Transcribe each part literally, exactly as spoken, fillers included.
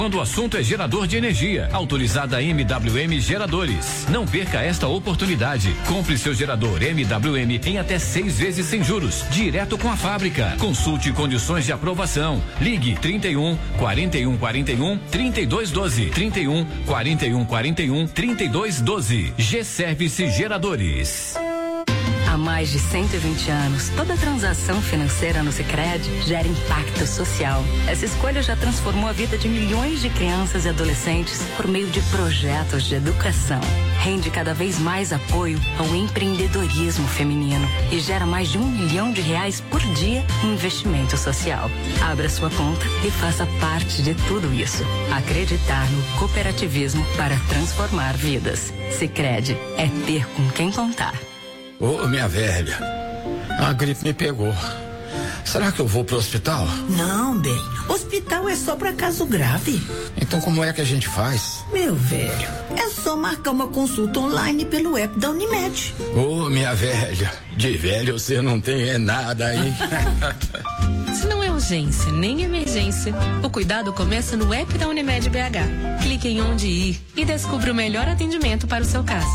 Quando o assunto é gerador de energia, autorizada M W M Geradores. Não perca esta oportunidade. Compre seu gerador M W M em até seis vezes sem juros, direto com a fábrica. Consulte condições de aprovação. Ligue trinta e um, quarenta e um, quarenta e um, trinta e dois doze, trinta e um, quarenta e um, quarenta e um, trinta e dois doze. G-Service Geradores. Há mais de cento e vinte anos, toda transação financeira no Sicredi gera impacto social. Essa escolha já transformou a vida de milhões de crianças e adolescentes por meio de projetos de educação. Rende cada vez mais apoio ao empreendedorismo feminino e gera mais de um milhão de reais por dia em investimento social. Abra sua conta e faça parte de tudo isso. Acreditar no cooperativismo para transformar vidas. Sicredi é ter com quem contar. Ô, minha velha, a gripe me pegou. Será que eu vou pro hospital? Não, bem, hospital é só pra caso grave. Então como é que a gente faz? Meu velho, é só marcar uma consulta online pelo app da Unimed. Ô, minha velha, de velho você não tem é nada, hein? Se não é urgência nem emergência, o cuidado começa no app da Unimed B H. Clique em onde ir e descubra o melhor atendimento para o seu caso.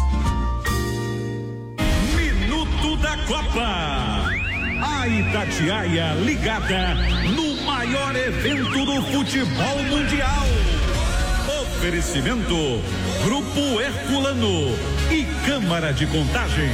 Da Copa. A Itatiaia ligada no maior evento do futebol mundial. Oferecimento Grupo Herculano e Câmara de Contagem.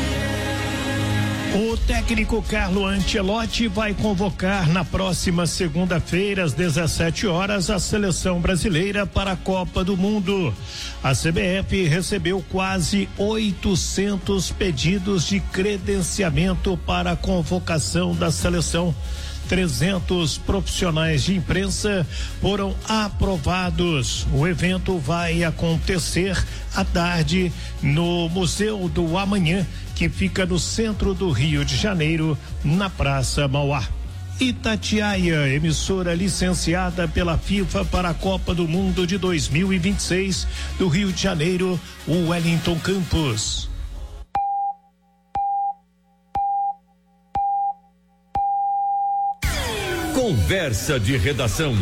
O técnico Carlo Ancelotti vai convocar na próxima segunda-feira, às dezessete horas, a seleção brasileira para a Copa do Mundo. A C B F recebeu quase oitocentos pedidos de credenciamento para a convocação da seleção. trezentos profissionais de imprensa foram aprovados. O evento vai acontecer à tarde no Museu do Amanhã, que fica no centro do Rio de Janeiro, na Praça Mauá. Itatiaia, emissora licenciada pela FIFA para a Copa do Mundo de dois mil e vinte e seis, do Rio de Janeiro, Wellington Campos. Conversa de redação.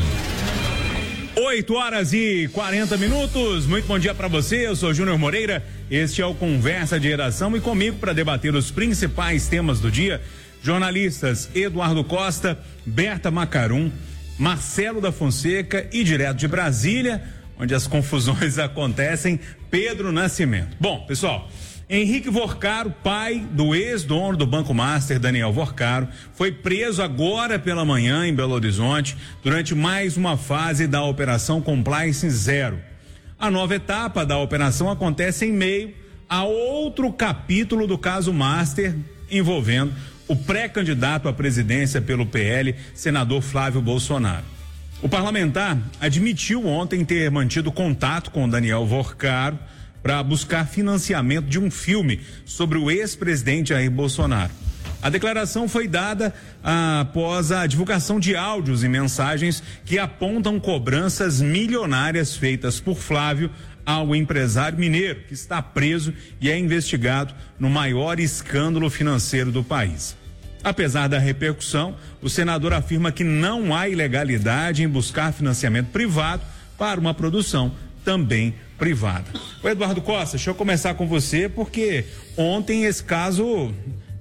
oito horas e quarenta minutos. Muito bom dia para você. Eu sou Júnior Moreira. Este é o Conversa de Redação e comigo para debater os principais temas do dia, jornalistas Eduardo Costa, Berta Macarum, Marcelo da Fonseca e direto de Brasília, onde as confusões acontecem, Pedro Nascimento. Bom, pessoal, Henrique Vorcaro, pai do ex-dono do Banco Master, Daniel Vorcaro, foi preso agora pela manhã em Belo Horizonte durante mais uma fase da Operação Compliance Zero. A nova etapa da operação acontece em meio a outro capítulo do caso Master, envolvendo o pré-candidato à presidência pelo P L, senador Flávio Bolsonaro. O parlamentar admitiu ontem ter mantido contato com Daniel Vorcaro para buscar financiamento de um filme sobre o ex-presidente Jair Bolsonaro. A declaração foi dada ah, após a divulgação de áudios e mensagens que apontam cobranças milionárias feitas por Flávio ao empresário mineiro, que está preso e é investigado no maior escândalo financeiro do país. Apesar da repercussão, o senador afirma que não há ilegalidade em buscar financiamento privado para uma produção também privada. O Eduardo Costa, deixa eu começar com você, porque ontem esse caso uh,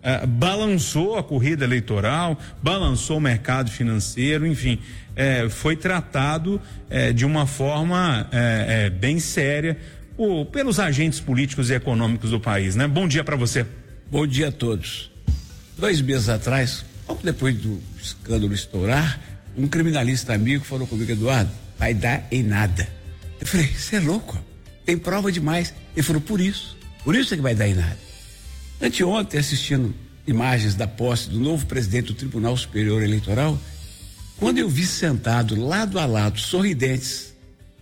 balançou a corrida eleitoral, balançou o mercado financeiro, enfim, eh, foi tratado eh, de uma forma eh, eh, bem séria por, pelos agentes políticos e econômicos do país, né? Bom dia para você. Bom dia a todos. Dois meses atrás, pouco depois do escândalo estourar, um criminalista amigo falou comigo: Eduardo, vai dar em nada. Eu falei: você é louco? Tem prova demais. Ele falou: por isso, por isso é que vai dar em nada. Anteontem, assistindo imagens da posse do novo presidente do Tribunal Superior Eleitoral, quando eu vi sentado lado a lado, sorridentes,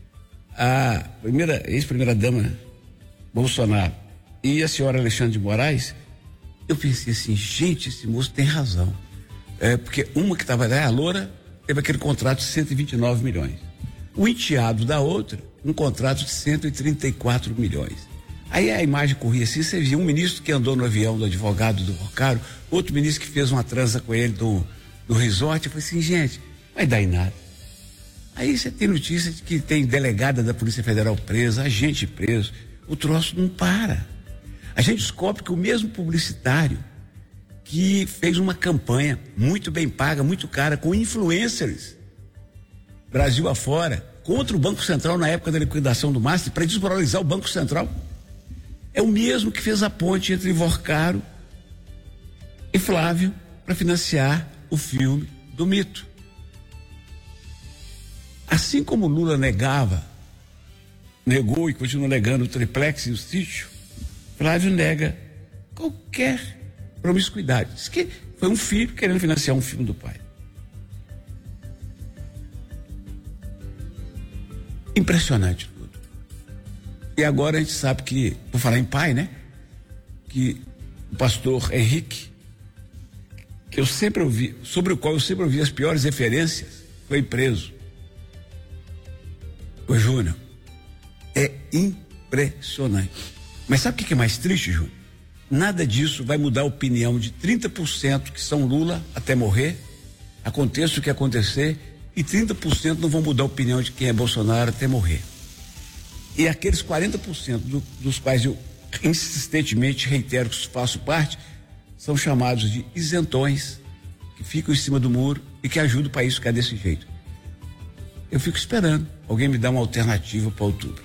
a primeira, ex-primeira dama Bolsonaro e a senhora Alexandre de Moraes, eu pensei assim: gente, esse moço tem razão. É, porque uma que estava lá, a loura, teve aquele contrato de cento e vinte e nove milhões. O enteado da outra, um contrato de cento e trinta e quatro milhões. Aí a imagem corria assim, você via um ministro que andou no avião do advogado do Vorcaro, outro ministro que fez uma transa com ele do, do resort. Eu falei assim: gente, vai dar em nada. Aí você tem notícia de que tem delegada da Polícia Federal presa, agente preso. O troço não para. A gente descobre que o mesmo publicitário que fez uma campanha muito bem paga, muito cara, com influencers, Brasil afora, contra o Banco Central na época da liquidação do Master, para desmoralizar o Banco Central, é o mesmo que fez a ponte entre Vorcaro e Flávio para financiar o filme do mito. Assim como Lula negava, negou e continua negando o triplex e o sítio, Flávio nega qualquer promiscuidade. Diz que foi um filho querendo financiar um filme do pai. Impressionante tudo. E agora a gente sabe que, por falar em pai, né? Que o pastor Henrique, que eu sempre ouvi, sobre o qual eu sempre ouvi as piores referências, foi preso. Ô Júnior, é impressionante. Mas sabe o que é mais triste, Júnior? Nada disso vai mudar a opinião de trinta por cento que são Lula até morrer, aconteça o que acontecer, e trinta por cento não vão mudar a opinião de quem é Bolsonaro até morrer. E aqueles quarenta por cento do, dos quais eu insistentemente reitero que faço parte, são chamados de isentões, que ficam em cima do muro e que ajudam o país a ficar desse jeito. Eu fico esperando alguém me dar uma alternativa para outubro.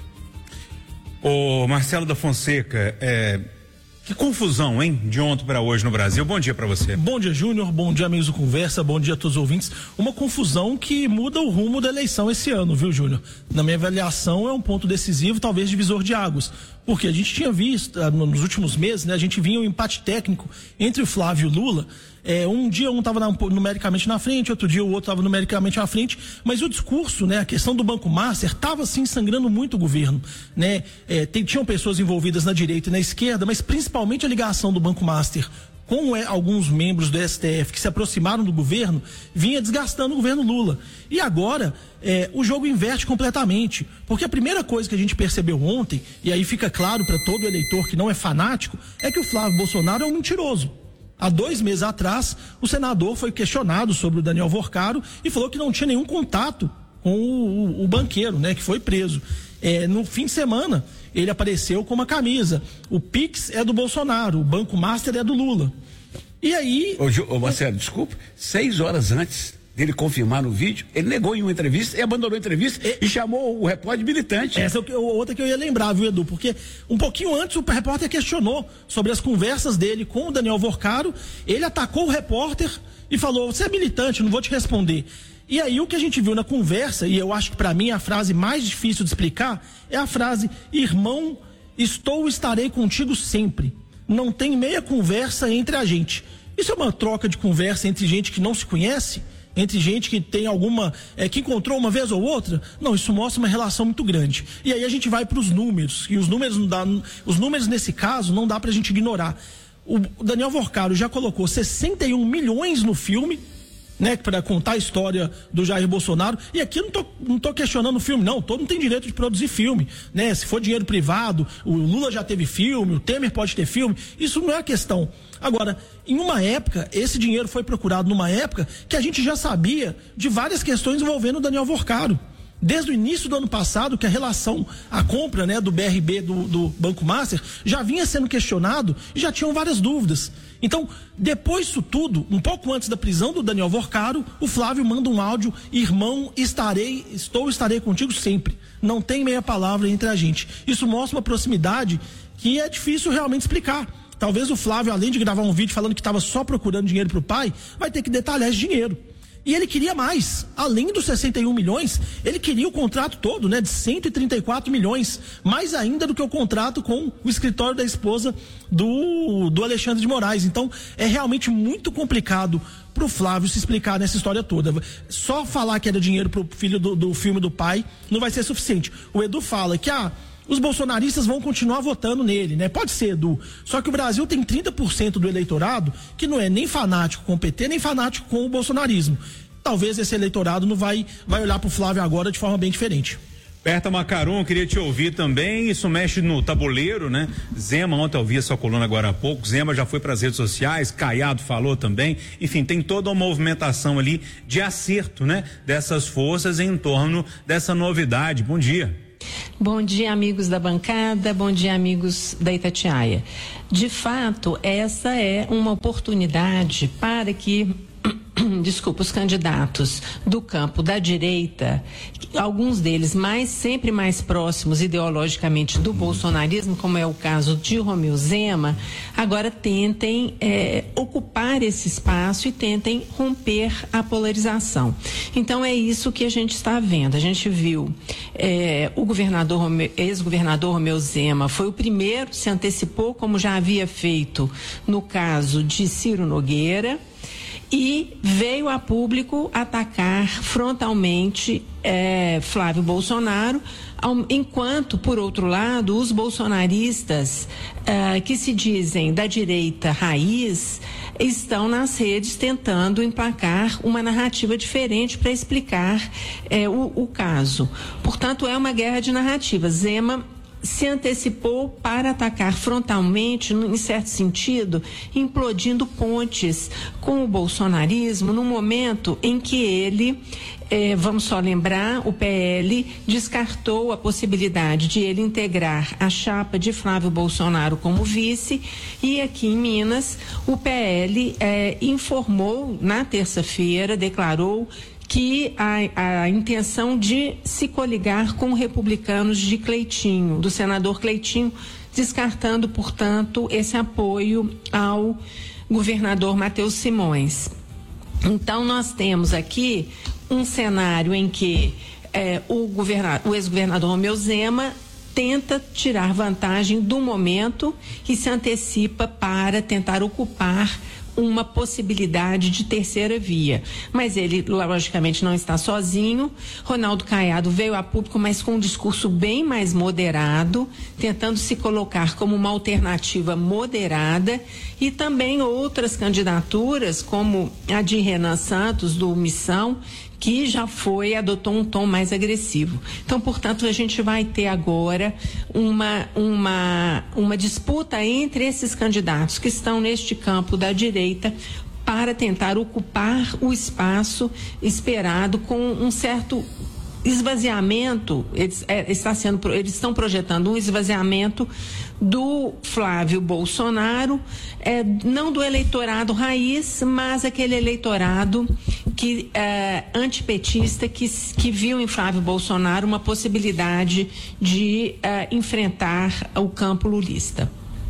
Ô Marcelo da Fonseca, é, que confusão, hein, de ontem para hoje no Brasil. Bom dia para você. Bom dia, Júnior, bom dia, amigos do Conversa, bom dia a todos os ouvintes. Uma confusão que muda o rumo da eleição esse ano, viu, Júnior? Na minha avaliação é um ponto decisivo, talvez divisor de águas, porque a gente tinha visto nos últimos meses, né, a gente vinha um empate técnico entre o Flávio e o Lula. É, um dia um estava numericamente na frente, outro dia o outro estava numericamente à frente, mas o discurso, né, a questão do Banco Master estava assim sangrando muito o governo, né? É, tem, tinham pessoas envolvidas na direita e na esquerda, mas principalmente a ligação do Banco Master com é, alguns membros do S T F que se aproximaram do governo, vinha desgastando o governo Lula. E agora é, o jogo inverte completamente, porque a primeira coisa que a gente percebeu ontem, e aí fica claro para todo eleitor que não é fanático, é que o Flávio Bolsonaro é um mentiroso. Há dois meses atrás, o senador foi questionado sobre o Daniel Vorcaro e falou que não tinha nenhum contato com o, o, o banqueiro, né, que foi preso. É, no fim de semana, ele apareceu com uma camisa. O Pix é do Bolsonaro, o Banco Master é do Lula. E aí... Ô, ô Marcelo, desculpa, seis horas antes dele confirmar no vídeo, ele negou em uma entrevista e abandonou a entrevista e, e chamou o repórter militante. Essa é outra que eu ia lembrar, viu, Edu? Porque um pouquinho antes o repórter questionou sobre as conversas dele com o Daniel Vorcaro, ele atacou o repórter e falou, você é militante, não vou te responder. E aí o que a gente viu na conversa, e eu acho que para mim a frase mais difícil de explicar, é a frase, irmão, estou, estarei contigo sempre. Não tem meia conversa entre a gente. Isso é uma troca de conversa entre gente que não se conhece? Entre gente que tem alguma, é, que encontrou uma vez ou outra? Não, isso mostra uma relação muito grande. E aí a gente vai para os números, e os números não dá, os números nesse caso não dá pra gente ignorar. O Daniel Vorcaro já colocou sessenta e um milhões no filme, né, para contar a história do Jair Bolsonaro, e aqui eu não tô, não tô questionando o filme, não, todo mundo tem direito de produzir filme, né, se for dinheiro privado, o Lula já teve filme, o Temer pode ter filme, isso não é a questão. Agora, em uma época, esse dinheiro foi procurado numa época que a gente já sabia de várias questões envolvendo o Daniel Vorcaro. Desde o início do ano passado, que a relação, a compra, né, do B R B do, do Banco Master já vinha sendo questionado e já tinham várias dúvidas. Então, depois disso tudo, um pouco antes da prisão do Daniel Vorcaro, o Flávio manda um áudio, irmão, estarei, estou, estarei contigo sempre. Não tem meia palavra entre a gente. Isso mostra uma proximidade que é difícil realmente explicar. Talvez o Flávio, além de gravar um vídeo falando que estava só procurando dinheiro para o pai, vai ter que detalhar esse dinheiro. E ele queria mais, além dos sessenta e um milhões, ele queria o contrato todo, né, de cento e trinta e quatro milhões, mais ainda do que o contrato com o escritório da esposa do, do Alexandre de Moraes. Então, é realmente muito complicado pro Flávio se explicar nessa história toda. Só falar que era dinheiro pro filho do, do filme do pai não vai ser suficiente. O Edu fala que, ah, os bolsonaristas vão continuar votando nele, né? Pode ser, Edu. Só que o Brasil tem trinta por cento do eleitorado que não é nem fanático com o P T, nem fanático com o bolsonarismo. Talvez esse eleitorado não vai, vai olhar pro Flávio agora de forma bem diferente. Berta Macaron, queria te ouvir também, isso mexe no tabuleiro, né? Zema, ontem eu vi a sua coluna agora há pouco, Zema já foi para as redes sociais, Caiado falou também, enfim, tem toda uma movimentação ali de acerto, né? Dessas forças em torno dessa novidade. Bom dia. Bom dia, amigos da bancada, bom dia, amigos da Itatiaia. De fato, essa é uma oportunidade para que desculpa, os candidatos do campo da direita, alguns deles mais, sempre mais próximos ideologicamente do bolsonarismo, como é o caso de Romeu Zema, agora tentem é, ocupar esse espaço e tentem romper a polarização. Então é isso que a gente está vendo. A gente viu é, o governador, ex-governador Romeu Zema foi o primeiro, se antecipou, como já havia feito no caso de Ciro Nogueira, e veio a público atacar frontalmente é, Flávio Bolsonaro, ao, enquanto, por outro lado, os bolsonaristas é, que se dizem da direita raiz estão nas redes tentando emplacar uma narrativa diferente para explicar é, o, o caso. Portanto, é uma guerra de narrativas. Zema se antecipou para atacar frontalmente, em certo sentido, implodindo pontes com o bolsonarismo no momento em que ele, eh, vamos só lembrar, o P L descartou a possibilidade de ele integrar a chapa de Flávio Bolsonaro como vice, e aqui em Minas o P L eh, informou na terça-feira, declarou que a, a intenção de se coligar com republicanos de Cleitinho, do senador Cleitinho, descartando, portanto, esse apoio ao governador Matheus Simões. Então, nós temos aqui um cenário em que eh, o, o ex-governador Romeu Zema tenta tirar vantagem do momento e se antecipa para tentar ocupar uma possibilidade de terceira via. Mas ele, logicamente, não está sozinho. Ronaldo Caiado veio a público, mas com um discurso bem mais moderado, tentando se colocar como uma alternativa moderada, e também outras candidaturas, como a de Renan Santos, do Missão, que já foi, adotou um tom mais agressivo. Então, portanto, a gente vai ter agora uma, uma, uma disputa entre esses candidatos que estão neste campo da direita para tentar ocupar o espaço esperado com um certo esvaziamento. Eles, é, está sendo, eles estão projetando um esvaziamento do Flávio Bolsonaro, é, não do eleitorado raiz, mas aquele eleitorado que é, antipetista que, que viu em Flávio Bolsonaro uma possibilidade de é, enfrentar o campo lulista.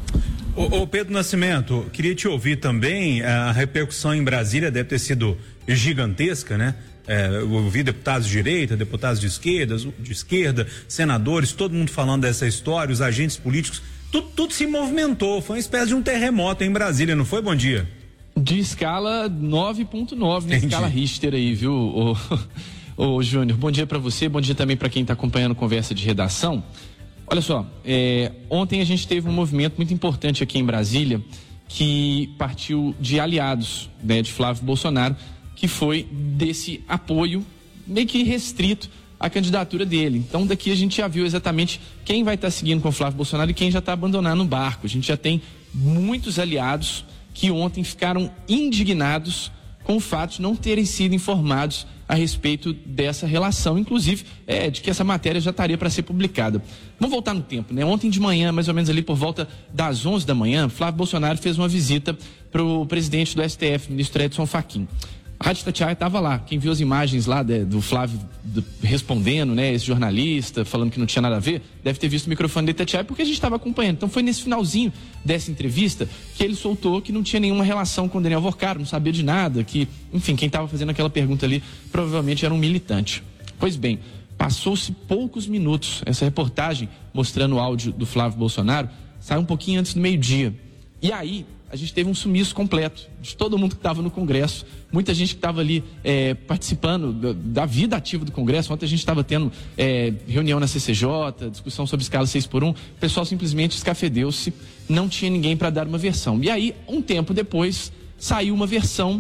Ô, ô Pedro Nascimento, queria te ouvir também. A repercussão em Brasília deve ter sido gigantesca, né? É, eu ouvi deputados de direita, deputados de esquerda, de esquerda, senadores, todo mundo falando dessa história, os agentes políticos, tudo, tudo se movimentou, foi uma espécie de um terremoto em Brasília, não foi? Bom dia. De escala nove ponto nove, na escala Richter aí, viu, ô, ô, ô Júnior? Bom dia para você, bom dia também para quem está acompanhando Conversa de Redação. Olha só, é, ontem a gente teve um movimento muito importante aqui em Brasília, que partiu de aliados, né, de Flávio Bolsonaro, que foi desse apoio meio que restrito à candidatura dele. Então daqui a gente já viu exatamente quem vai estar seguindo com o Flávio Bolsonaro e quem já está abandonando o barco. A gente já tem muitos aliados que ontem ficaram indignados com o fato de não terem sido informados a respeito dessa relação, inclusive é, de que essa matéria já estaria para ser publicada. Vamos voltar no tempo, né? Ontem de manhã, mais ou menos ali por volta das onze da manhã, Flávio Bolsonaro fez uma visita para o presidente do S T F, ministro Edson Fachin. A Rádio Itatiaia estava lá. Quem viu as imagens lá de, do Flávio do, respondendo, né, esse jornalista, falando que não tinha nada a ver, deve ter visto o microfone da Itatiaia porque a gente estava acompanhando. Então foi nesse finalzinho dessa entrevista que ele soltou que não tinha nenhuma relação com o Daniel Vorcaro, não sabia de nada, que, enfim, quem estava fazendo aquela pergunta ali provavelmente era um militante. Pois bem, passou-se poucos minutos. Essa reportagem mostrando o áudio do Flávio Bolsonaro saiu um pouquinho antes do meio-dia. E aí a gente teve um sumiço completo de todo mundo que estava no Congresso, muita gente que estava ali é, participando da, da vida ativa do Congresso. Ontem a gente estava tendo é, reunião na C C J, discussão sobre escala seis por um, o pessoal simplesmente escafedeu-se, não tinha ninguém para dar uma versão. E aí, um tempo depois, saiu uma versão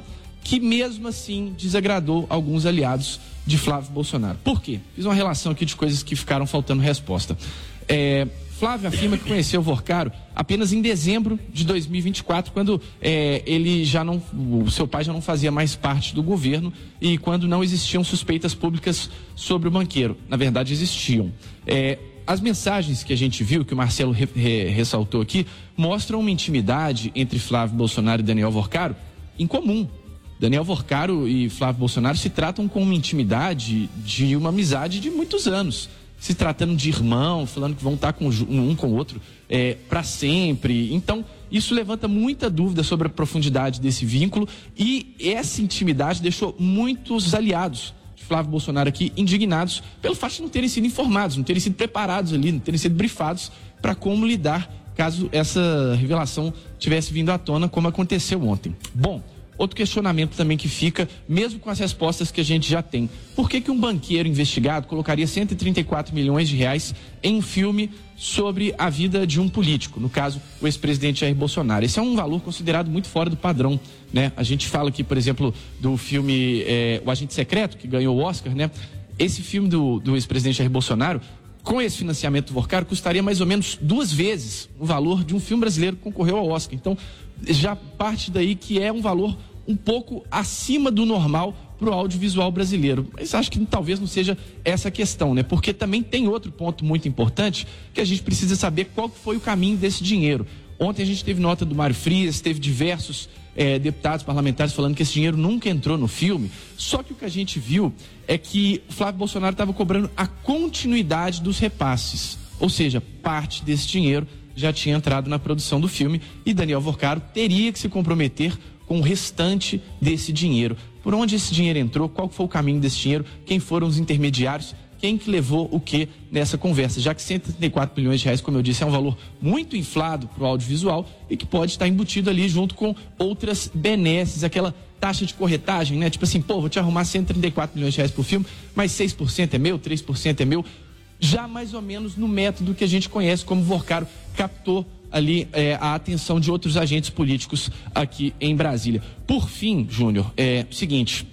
que mesmo assim desagradou alguns aliados de Flávio Bolsonaro. Por quê? Fiz uma relação aqui de coisas que ficaram faltando resposta. É, Flávio afirma que conheceu o Vorcaro apenas em dezembro de dois mil e vinte e quatro, quando é, ele já não, o seu pai já não fazia mais parte do governo e quando não existiam suspeitas públicas sobre o banqueiro. Na verdade, existiam. É, as mensagens que a gente viu, que o Marcelo re, re, ressaltou aqui, mostram uma intimidade entre Flávio Bolsonaro e Daniel Vorcaro em comum. Daniel Vorcaro e Flávio Bolsonaro se tratam com uma intimidade de uma amizade de muitos anos, se tratando de irmão, falando que vão estar com um com o outro é, para sempre. Então, isso levanta muita dúvida sobre a profundidade desse vínculo e essa intimidade deixou muitos aliados de Flávio Bolsonaro aqui indignados pelo fato de não terem sido informados, não terem sido preparados ali, não terem sido brifados para como lidar caso essa revelação tivesse vindo à tona, como aconteceu ontem. Bom, outro questionamento também que fica, mesmo com as respostas que a gente já tem. Por que que um banqueiro investigado colocaria cento e trinta e quatro milhões de reais em um filme sobre a vida de um político, no caso, o ex-presidente Jair Bolsonaro? Esse é um valor considerado muito fora do padrão, né? A gente fala aqui, por exemplo, do filme é, O Agente Secreto, que ganhou o Oscar, né? Esse filme do, do ex-presidente Jair Bolsonaro, com esse financiamento do Vorcaro, custaria mais ou menos duas vezes o valor de um filme brasileiro que concorreu ao Oscar. Então, já parte daí que é um valor um pouco acima do normal para o audiovisual brasileiro. Mas acho que talvez não seja essa a questão, né? Porque também tem outro ponto muito importante que a gente precisa saber qual foi o caminho desse dinheiro. Ontem a gente teve nota do Mário Frias, teve diversos eh, deputados parlamentares falando que esse dinheiro nunca entrou no filme. Só que o que a gente viu é que o Flávio Bolsonaro estava cobrando a continuidade dos repasses. Ou seja, parte desse dinheiro já tinha entrado na produção do filme e Daniel Vorcaro teria que se comprometer com o restante desse dinheiro. Por onde esse dinheiro entrou, qual foi o caminho desse dinheiro, quem foram os intermediários, quem que levou o que nessa conversa, já que cento e trinta e quatro milhões de reais, como eu disse, é um valor muito inflado para o audiovisual e que pode estar embutido ali junto com outras benesses, aquela taxa de corretagem, né? Tipo assim, pô, vou te arrumar cento e trinta e quatro milhões de reais por filme, mas seis por cento é meu, três por cento é meu, já mais ou menos no método que a gente conhece como Vorcaro captou ali é, a atenção de outros agentes políticos aqui em Brasília. Por fim, Júnior, é o seguinte,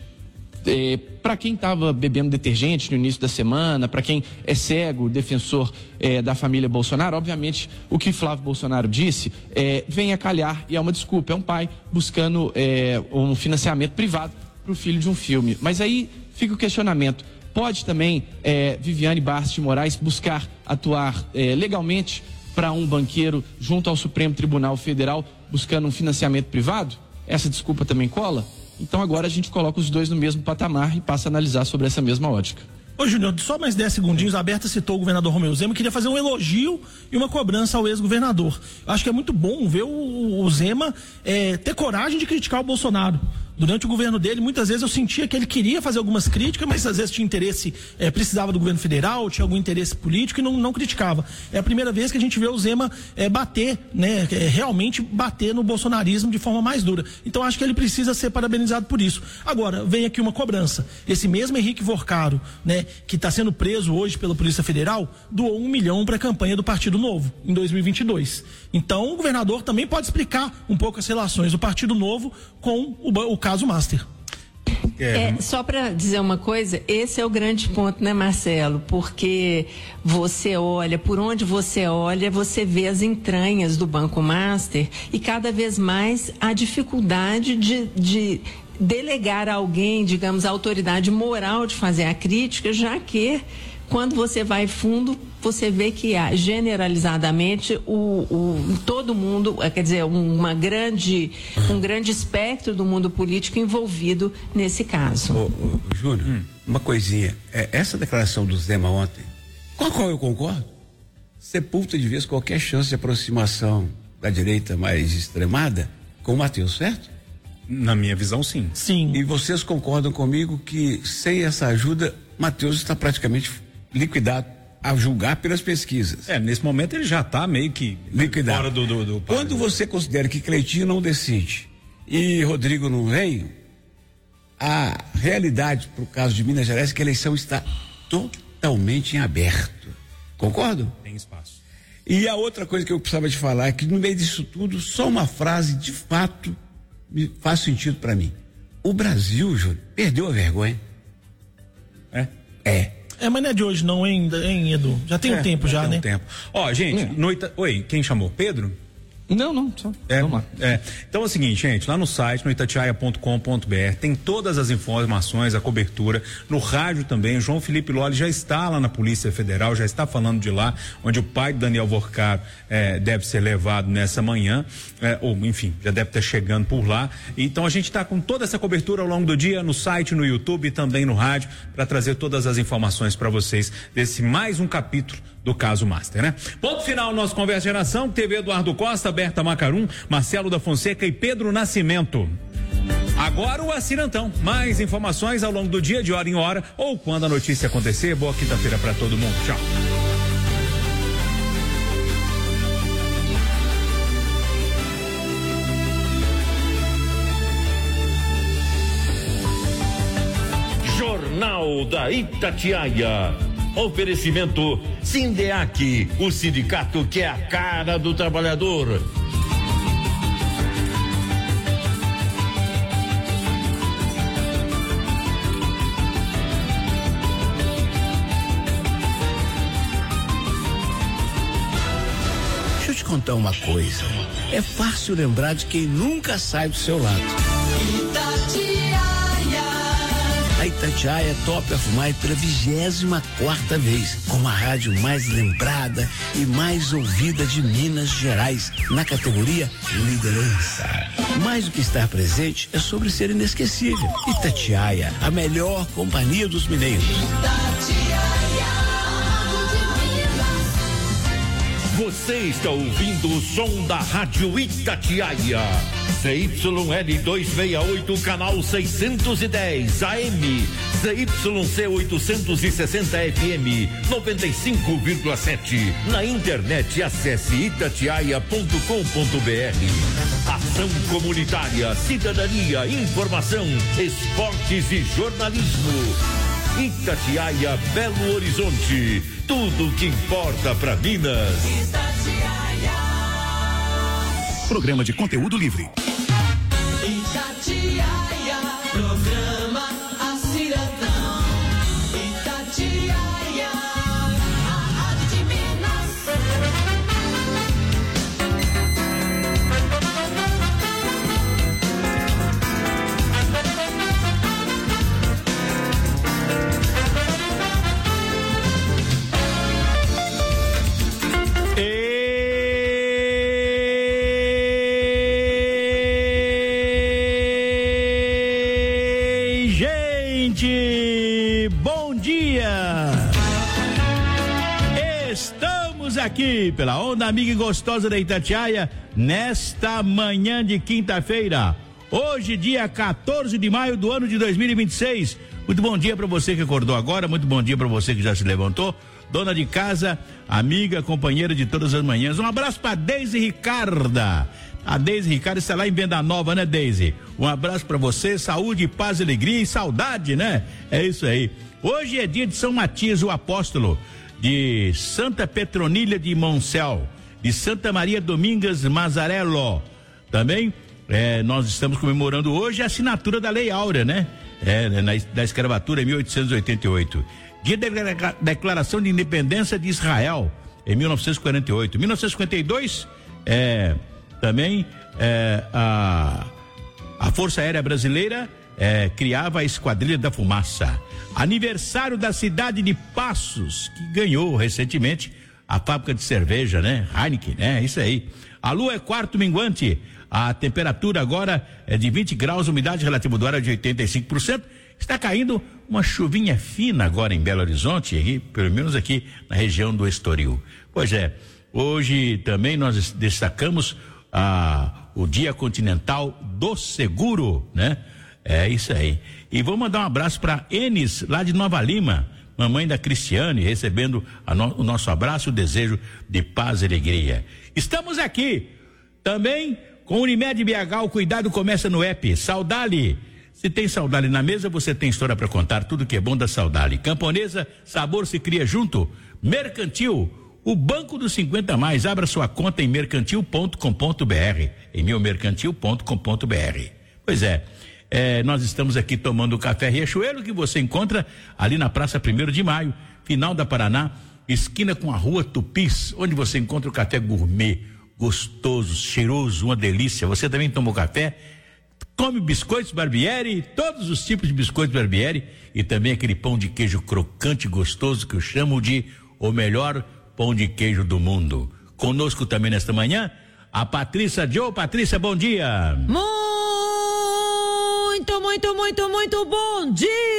é, para quem estava bebendo detergente no início da semana, para quem é cego, defensor é, da família Bolsonaro, obviamente o que Flávio Bolsonaro disse é, vem a calhar e é uma desculpa, é um pai buscando é, um financiamento privado para o filho de um filme. Mas aí fica o questionamento, pode também é, Viviane Barros de Moraes buscar atuar é, legalmente para um banqueiro junto ao Supremo Tribunal Federal buscando um financiamento privado? Essa desculpa também cola? Então agora a gente coloca os dois no mesmo patamar e passa a analisar sobre essa mesma ótica. Ô Júnior, só mais dez segundinhos, a Berta citou o governador Romeu Zema, queria fazer um elogio e uma cobrança ao ex-governador. Acho que é muito bom ver o, o Zema é, ter coragem de criticar o Bolsonaro. Durante o governo dele, muitas vezes eu sentia que ele queria fazer algumas críticas, mas às vezes tinha interesse, é, precisava do governo federal, tinha algum interesse político e não, não criticava. É a primeira vez que a gente vê o Zema é, bater, né, é, realmente bater no bolsonarismo de forma mais dura. Então acho que ele precisa ser parabenizado por isso. Agora, vem aqui uma cobrança. Esse mesmo Henrique Vorcaro, né, que está sendo preso hoje pela Polícia Federal, doou um milhão para a campanha do Partido Novo, em dois mil e vinte e dois. Então o governador também pode explicar um pouco as relações do Partido Novo com o, o caso Master. É, só para dizer uma coisa, esse é o grande ponto, né, Marcelo? Porque você olha, por onde você olha, você vê as entranhas do Banco Master e cada vez mais a dificuldade de, de delegar a alguém, digamos, a autoridade moral de fazer a crítica, já que quando você vai fundo, você vê que há generalizadamente o, o, todo mundo, quer dizer, uma grande, um grande espectro do mundo político envolvido nesse caso. Ô, ô, Júnior, hum. uma coisinha. É, essa declaração do Zema ontem, com a qual eu concordo, sepulta de vez qualquer chance de aproximação da direita mais extremada com o Matheus, certo? Na minha visão, sim. Sim. E vocês concordam comigo que sem essa ajuda, Matheus está praticamente liquidado, a julgar pelas pesquisas. É, nesse momento ele já está meio que liquidado. Fora do, do, do Quando você considera que Cleitinho não decide e Rodrigo não veio, a realidade pro caso de Minas Gerais é que a eleição está totalmente em aberto. Concordo? Tem espaço. E a outra coisa que eu precisava te falar é que no meio disso tudo, só uma frase de fato me faz sentido para mim. O Brasil, Júlio, perdeu a vergonha. É? É. É, mas não é de hoje não, hein, hein Edu? Já tem é, um tempo já, tem né? Um tempo. Ó, gente, é. no Ita... Oi, quem chamou? Pedro? Não, não, só. É, Vamos lá. é. Então é o seguinte, gente, lá no site, no itatiaia ponto com ponto br, tem todas as informações, a cobertura, no rádio também. O João Felipe Lolli já está lá na Polícia Federal, já está falando de lá, onde o pai de Daniel Vorcaro é, deve ser levado nessa manhã, é, ou enfim, já deve estar chegando por lá. Então a gente está com toda essa cobertura ao longo do dia, no site, no YouTube e também no rádio, para trazer todas as informações para vocês desse mais um capítulo do caso Master, né? Ponto final, nosso Conversa Geração, T V Eduardo Costa, Berta Macarum, Marcelo da Fonseca e Pedro Nascimento. Agora o Acirantão. Mais informações ao longo do dia, de hora em hora, ou quando a notícia acontecer. Boa quinta-feira para todo mundo. Tchau. Jornal da Itatiaia. Oferecimento Sindeac, o sindicato que é a cara do trabalhador. Deixa eu te contar uma coisa. É fácil lembrar de quem nunca sai do seu lado. A Itatiaia topa a fumar pela vigésima quarta vez, como a rádio mais lembrada e mais ouvida de Minas Gerais, na categoria Liderança. Mais do que estar presente, é sobre ser inesquecível. Itatiaia, a melhor companhia dos mineiros. Você está ouvindo o som da Rádio Itatiaia. C Y L duzentos e sessenta e oito, canal seiscentos e dez A M. C Y C oitocentos e sessenta F M, noventa e cinco vírgula sete. Na internet, acesse itatiaia ponto com ponto br. Ação comunitária, cidadania, informação, esportes e jornalismo. Itatiaia, Belo Horizonte. Tudo o que importa para Minas. Itatiaia. Programa de conteúdo livre. Itatiaia, programa Acirantão. Itatiaia, a rádio de Minas. Aqui pela onda amiga e gostosa da Itatiaia, nesta manhã de quinta-feira, hoje dia quatorze de maio do ano de dois mil e vinte e seis. Muito bom dia para você que acordou agora, muito bom dia para você que já se levantou, dona de casa, amiga, companheira de todas as manhãs. Um abraço para Deise Ricarda. A Deise Ricarda está lá em Venda Nova, né, Deise? Um abraço para você, saúde, paz, alegria e saudade, né? É isso aí. Hoje é dia de São Matias, o apóstolo, de Santa Petronilha de Moncel, de Santa Maria Domingas Mazarello. Também é, nós estamos comemorando hoje a assinatura da Lei Áurea, né? É, na, da escravatura em mil oitocentos e oitenta e oito. Dia da Declaração de Independência de Israel em mil novecentos e quarenta e oito. mil novecentos e cinquenta e dois, é, também é, a, a Força Aérea Brasileira É, criava a Esquadrilha da Fumaça. Aniversário da cidade de Passos, que ganhou recentemente a fábrica de cerveja, né? Heineken, né? Isso aí. A lua é quarto minguante, a temperatura agora é de vinte graus, umidade relativa do ar é de oitenta e cinco por cento. Está caindo uma chuvinha fina agora em Belo Horizonte, aqui, pelo menos aqui na região do Estoril. Pois é, hoje também nós destacamos ah, o Dia Continental do Seguro, né? É isso aí. E vou mandar um abraço para Enes, lá de Nova Lima, mamãe da Cristiane, recebendo a no, o nosso abraço, o desejo de paz e alegria. Estamos aqui também com Unimed B H, o cuidado começa no app. Saudale. Se tem Saudale na mesa, você tem história para contar, tudo que é bom da Saudale. Camponesa, sabor se cria junto. Mercantil, o Banco dos cinquenta mais, abra sua conta em mercantil ponto com ponto br, em meu mercantil ponto com ponto br. Pois é. É, nós estamos aqui tomando o café Riachuelo, que você encontra ali na Praça primeiro de Maio, final da Paraná, esquina com a Rua Tupis, onde você encontra o café gourmet, gostoso, cheiroso, uma delícia. Você também toma o café, come biscoitos Barbieri, todos os tipos de biscoitos Barbieri e também aquele pão de queijo crocante e gostoso que eu chamo de o melhor pão de queijo do mundo. Conosco também nesta manhã, a Patrícia Joe. Patrícia, bom dia. Muito, muito, muito, muito bom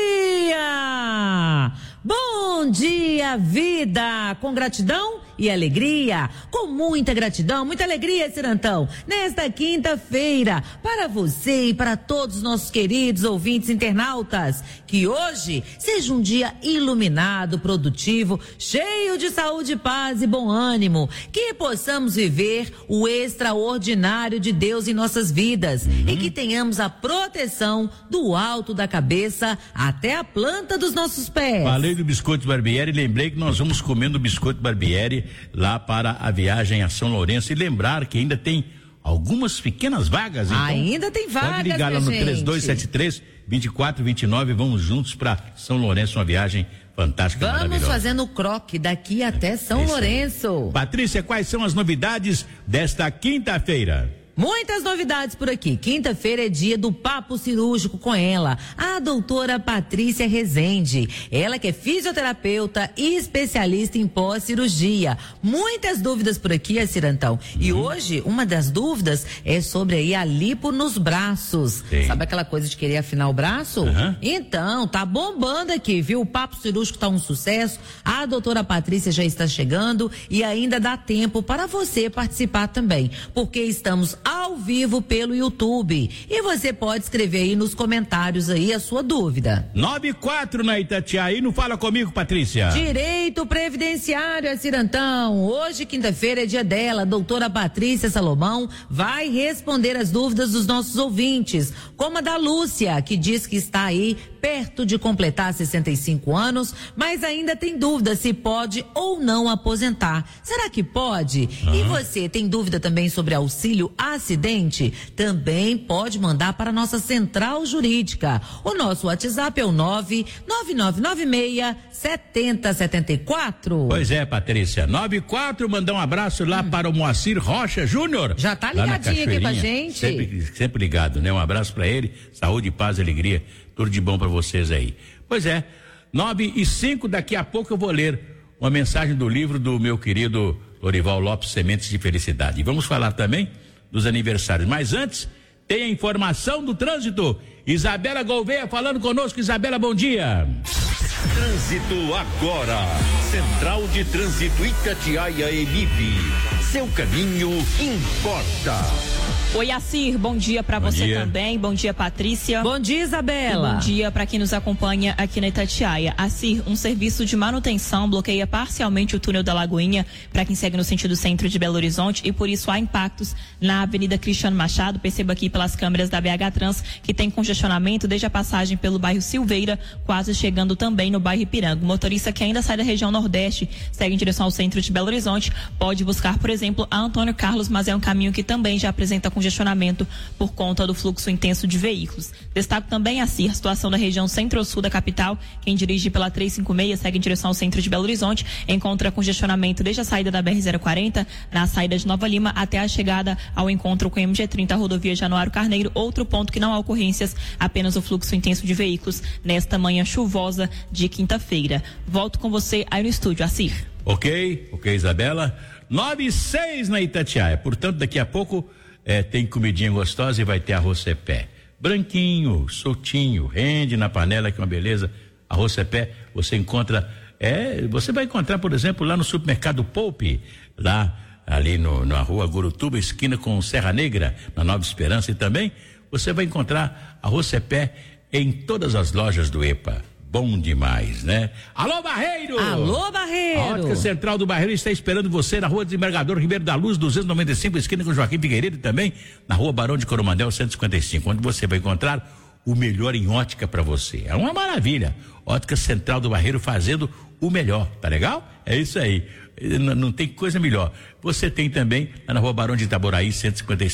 dia! Bom dia, vida! Com gratidão e alegria, com muita gratidão, muita alegria, Cirantão, nesta quinta-feira, para você e para todos os nossos queridos ouvintes internautas, que hoje seja um dia iluminado, produtivo, cheio de saúde, paz e bom ânimo, que possamos viver o extraordinário de Deus em nossas vidas uhum. e que tenhamos a proteção do alto da cabeça até a planta dos nossos pés. Falei do biscoito Barbieri, lembrei que nós vamos comendo biscoito Barbieri lá para a viagem a São Lourenço, e lembrar que ainda tem algumas pequenas vagas. Então ainda tem vagas, pode ligar lá no gente. três dois sete três, dois quatro dois nove, vamos juntos para São Lourenço, uma viagem fantástica, vamos maravilhosa. fazendo croque daqui até São Isso. Lourenço. Patrícia, quais são as novidades desta quinta-feira? Muitas novidades por aqui. Quinta-feira é dia do papo cirúrgico com ela, a doutora Patrícia Rezende. Ela que é fisioterapeuta e especialista em pós-cirurgia. Muitas dúvidas por aqui, Cirantão. E uhum. hoje, uma das dúvidas é sobre aí a lipo nos braços. Sim. Sabe aquela coisa de querer afinar o braço? Uhum. Então, tá bombando aqui, viu? O papo cirúrgico tá um sucesso. A doutora Patrícia já está chegando e ainda dá tempo para você participar também, porque estamos ao vivo pelo YouTube. E você pode escrever aí nos comentários aí a sua dúvida. nove e quatro na Itatiaia, não fala comigo, Patrícia. Direito previdenciário, Cirantão. Hoje, quinta-feira, é dia dela. A doutora Patrícia Salomão vai responder as dúvidas dos nossos ouvintes, como a da Lúcia, que diz que está aí perto de completar sessenta e cinco anos, mas ainda tem dúvida se pode ou não aposentar. Será que pode? Uhum. E você tem dúvida também sobre auxílio acidente? Também pode mandar para a nossa central jurídica. O nosso WhatsApp é o nove nove nove nove seis sete zero sete quatro. Pois é, Patrícia. nove e quatro, mandar um abraço lá hum. para o Moacir Rocha Júnior. Já tá ligadinho aqui com a gente. Sempre, sempre ligado, né? Um abraço para ele. Saúde, paz, alegria. Tudo de bom para vocês aí. Pois é, nove e cinco, daqui a pouco eu vou ler uma mensagem do livro do meu querido Lorival Lopes, Sementes de Felicidade. E vamos falar também dos aniversários. Mas antes, tem a informação do trânsito. Isabela Gouveia falando conosco. Isabela, bom dia. Trânsito agora. Central de Trânsito Itatiaia Emib. Seu caminho importa. Oi, Acir, bom dia para você dia. também. Bom dia, Patrícia. Bom dia, Isabela. E bom dia para quem nos acompanha aqui na Itatiaia. Acir, um serviço de manutenção bloqueia parcialmente o túnel da Lagoinha para quem segue no sentido centro de Belo Horizonte e por isso há impactos na Avenida Cristiano Machado. Perceba aqui pelas câmeras da B H Trans que tem congestionamento desde a passagem pelo bairro Silveira, quase chegando também no bairro Ipiranga. O motorista que ainda sai da região Nordeste, segue em direção ao centro de Belo Horizonte, pode buscar, por exemplo, a Antônio Carlos, mas é um caminho que também já apresenta congestionamento por conta do fluxo intenso de veículos. Destaco também assim a situação da região centro-sul da capital. Quem dirige pela trezentos e cinquenta e seis segue em direção ao centro de Belo Horizonte, encontra congestionamento desde a saída da B R zero quarenta, na saída de Nova Lima até a chegada ao encontro com o M G trinta, rodovia Januário Carneiro. Outro ponto que não há ocorrências, apenas o fluxo intenso de veículos nesta manhã chuvosa de quinta-feira. Volto com você aí no estúdio, Acir. Ok, ok, Isabela. nove e seis na Itatiaia. Portanto, daqui a pouco É, tem comidinha gostosa e vai ter arroz cepé. Branquinho, soltinho, rende na panela, que é uma beleza. Arroz cepé, você encontra, é, você vai encontrar, por exemplo, lá no supermercado Poupe, lá ali no, na rua Gurutuba, esquina com Serra Negra, na Nova Esperança, e também você vai encontrar arroz cepé em todas as lojas do E P A. Bom demais, né? Alô, Barreiro! Alô, Barreiro! A Ótica Central do Barreiro está esperando você na Rua Desembargador Ribeiro da Luz, duzentos e noventa e cinco, esquina com Joaquim Figueiredo, e também na Rua Barão de Coromandel, cento e cinquenta e cinco, onde você vai encontrar o melhor em ótica para você. É uma maravilha. Ótica Central do Barreiro fazendo o melhor, tá legal? É isso aí. Não, não tem coisa melhor. Você tem também na Rua Barão de Itaboraí, cento e cinquenta e cinco,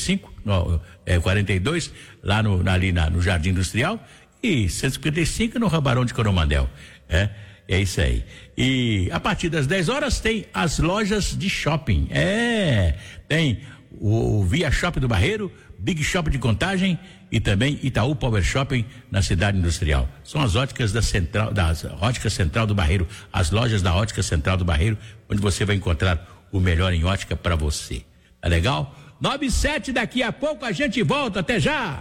no, é, quarenta e dois, lá no, ali na, no Jardim Industrial, e cento e cinquenta e cinco no Rabarão de Coromandel. É, é isso aí. E a partir das dez horas tem as lojas de shopping. É, tem o, o Via Shopping do Barreiro, Big Shop de Contagem e também Itaú Power Shopping na Cidade Industrial. São as óticas da Central, da Ótica Central do Barreiro, as lojas da Ótica Central do Barreiro, onde você vai encontrar o melhor em ótica para você. Tá legal? nove e sete, daqui a pouco a gente volta, até já!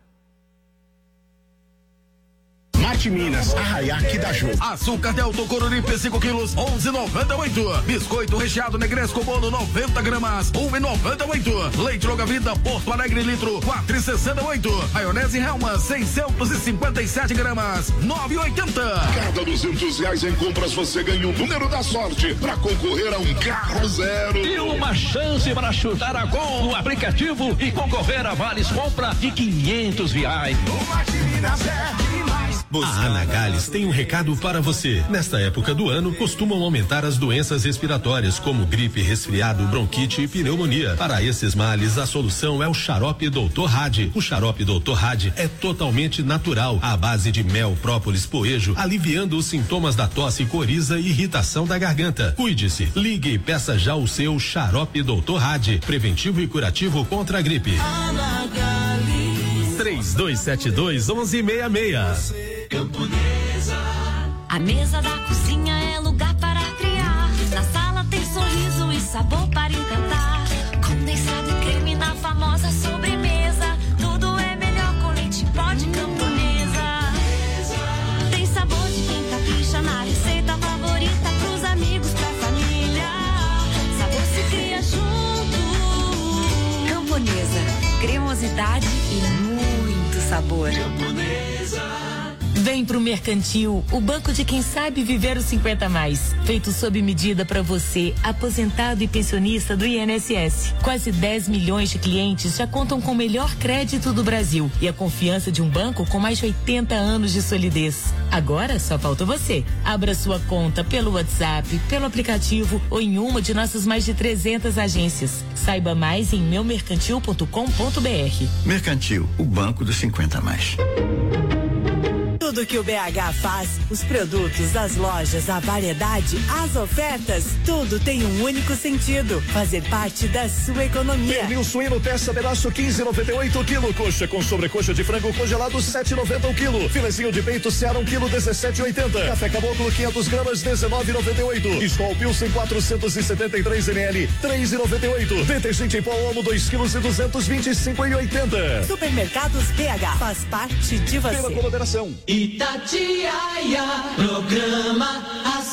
Mate Minas, Arraiaque da Ju. Açúcar Delta Coruripe cinco quilos, onze e noventa e oito. Biscoito recheado Negresco Bolo noventa gramas, um e noventa e oito. Leite Longa Vida Porto Alegre litro, quatro e sessenta e oito. Maionese Helma seiscentos e cinquenta e sete gramas, nove e oitenta. Cada duzentos reais em compras você ganha o número da sorte para concorrer a um carro zero. E uma chance para chutar a gol no aplicativo e concorrer a vales compra de quinhentos reais. O Mate Minas é demais. A Anagales tem um recado para você. Nesta época do ano, costumam aumentar as doenças respiratórias, como gripe, resfriado, bronquite e pneumonia. Para esses males, a solução é o xarope doutor Hadi. O xarope doutor Hadi é totalmente natural, à base de mel, própolis, poejo, aliviando os sintomas da tosse, coriza e irritação da garganta. Cuide-se, ligue e peça já o seu xarope doutor Hadi, preventivo e curativo contra a gripe. três dois sete dois, onze sessenta e seis. Camponesa. A mesa da cozinha é lugar para criar. Na sala tem sorriso e sabor para encantar. Condensado e creme na famosa sobremesa. Tudo é melhor com leite pó de Camponesa. Tem sabor de quem capricha na receita favorita pros amigos, pra família. Sabor se cria junto. Camponesa, cremosidade e muito sabor. Camponesa. Vem pro Mercantil, o banco de quem sabe viver os cinquenta mais. Feito sob medida para você, aposentado e pensionista do I N S S. Quase dez milhões de clientes já contam com o melhor crédito do Brasil e a confiança de um banco com mais de oitenta anos de solidez. Agora só falta você. Abra sua conta pelo WhatsApp, pelo aplicativo ou em uma de nossas mais de trezentas agências. Saiba mais em meu mercantil ponto com ponto b r. Mercantil, o banco dos cinquenta mais. Tudo que o B H faz, os produtos, as lojas, a variedade, as ofertas, tudo tem um único sentido: fazer parte da sua economia. Pernil suíno peça pedaço quinze e noventa e oito o quilo. Coxa com sobrecoxa de frango congelado sete e noventa o quilo. Filezinho de peito Seara um quilo dezessete e oitenta. Café Caboclo quinhentas gramas dezenove e noventa e oito. Skol Pilsen quatrocentos e setenta e três mililitros três e noventa e oito. Detergente em pó Omo dois quilos e duzentos e vinte e cinco e oitenta. Supermercados B H, faz parte de você. Pela colaboração. Itatiaia, programa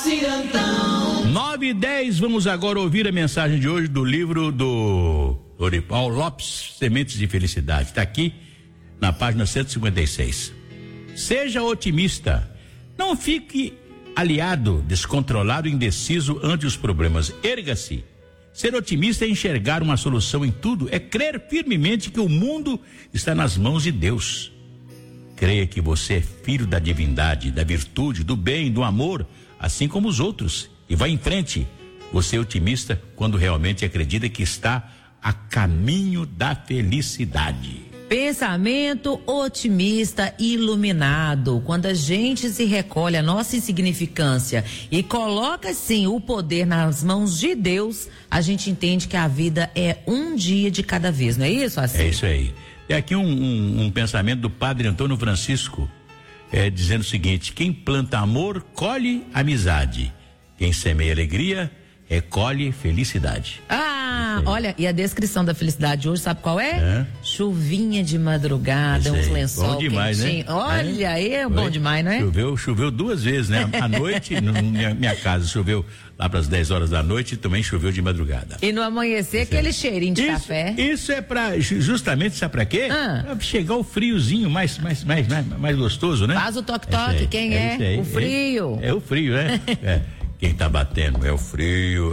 Acirantão. nove e dez, vamos agora ouvir a mensagem de hoje do livro do Dorival Lopes, Sementes de Felicidade. Está aqui na página cento e cinquenta e seis. Seja otimista, não fique aliado, descontrolado e indeciso ante os problemas. Erga-se. Ser otimista é enxergar uma solução em tudo, é crer firmemente que o mundo está nas mãos de Deus. Creia que você é filho da divindade, da virtude, do bem, do amor, assim como os outros. E vá em frente. Você é otimista quando realmente acredita que está a caminho da felicidade. Pensamento otimista iluminado. Quando a gente se recolhe a nossa insignificância e coloca sim o poder nas mãos de Deus, a gente entende que a vida é um dia de cada vez, não é isso, assim? É isso aí. É aqui um, um, um pensamento do padre Antônio Francisco, é, dizendo o seguinte: quem planta amor, colhe amizade. Quem semeia alegria, recolhe felicidade. Ah, olha, e a descrição da felicidade hoje, sabe qual é? é. Chuvinha de madrugada, uns lençol bom demais, quentinho. Né? Olha aí, é bom demais, não é? Choveu, choveu duas vezes, né? À noite, na minha, minha casa, choveu lá para as dez horas da noite e também choveu de madrugada. E no amanhecer, isso aquele é. cheirinho de isso, café. Isso é para, justamente, sabe para quê? Ah. Pra chegar o friozinho mais, mais, mais, mais, mais gostoso, né? Faz o toque-toque, quem é? é? O frio. É, é o frio, né? É. Quem tá batendo é o frio.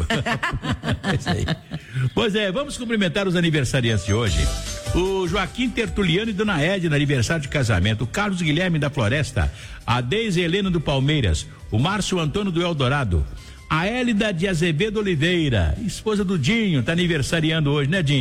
É isso aí. Pois é, vamos cumprimentar os aniversariantes de hoje. O Joaquim Tertuliano e Dona Edna, aniversário de casamento. O Carlos Guilherme da Floresta. A Deise Helena do Palmeiras. O Márcio Antônio do Eldorado. A Hélida de Azevedo Oliveira, esposa do Dinho, tá aniversariando hoje, né, Dinho?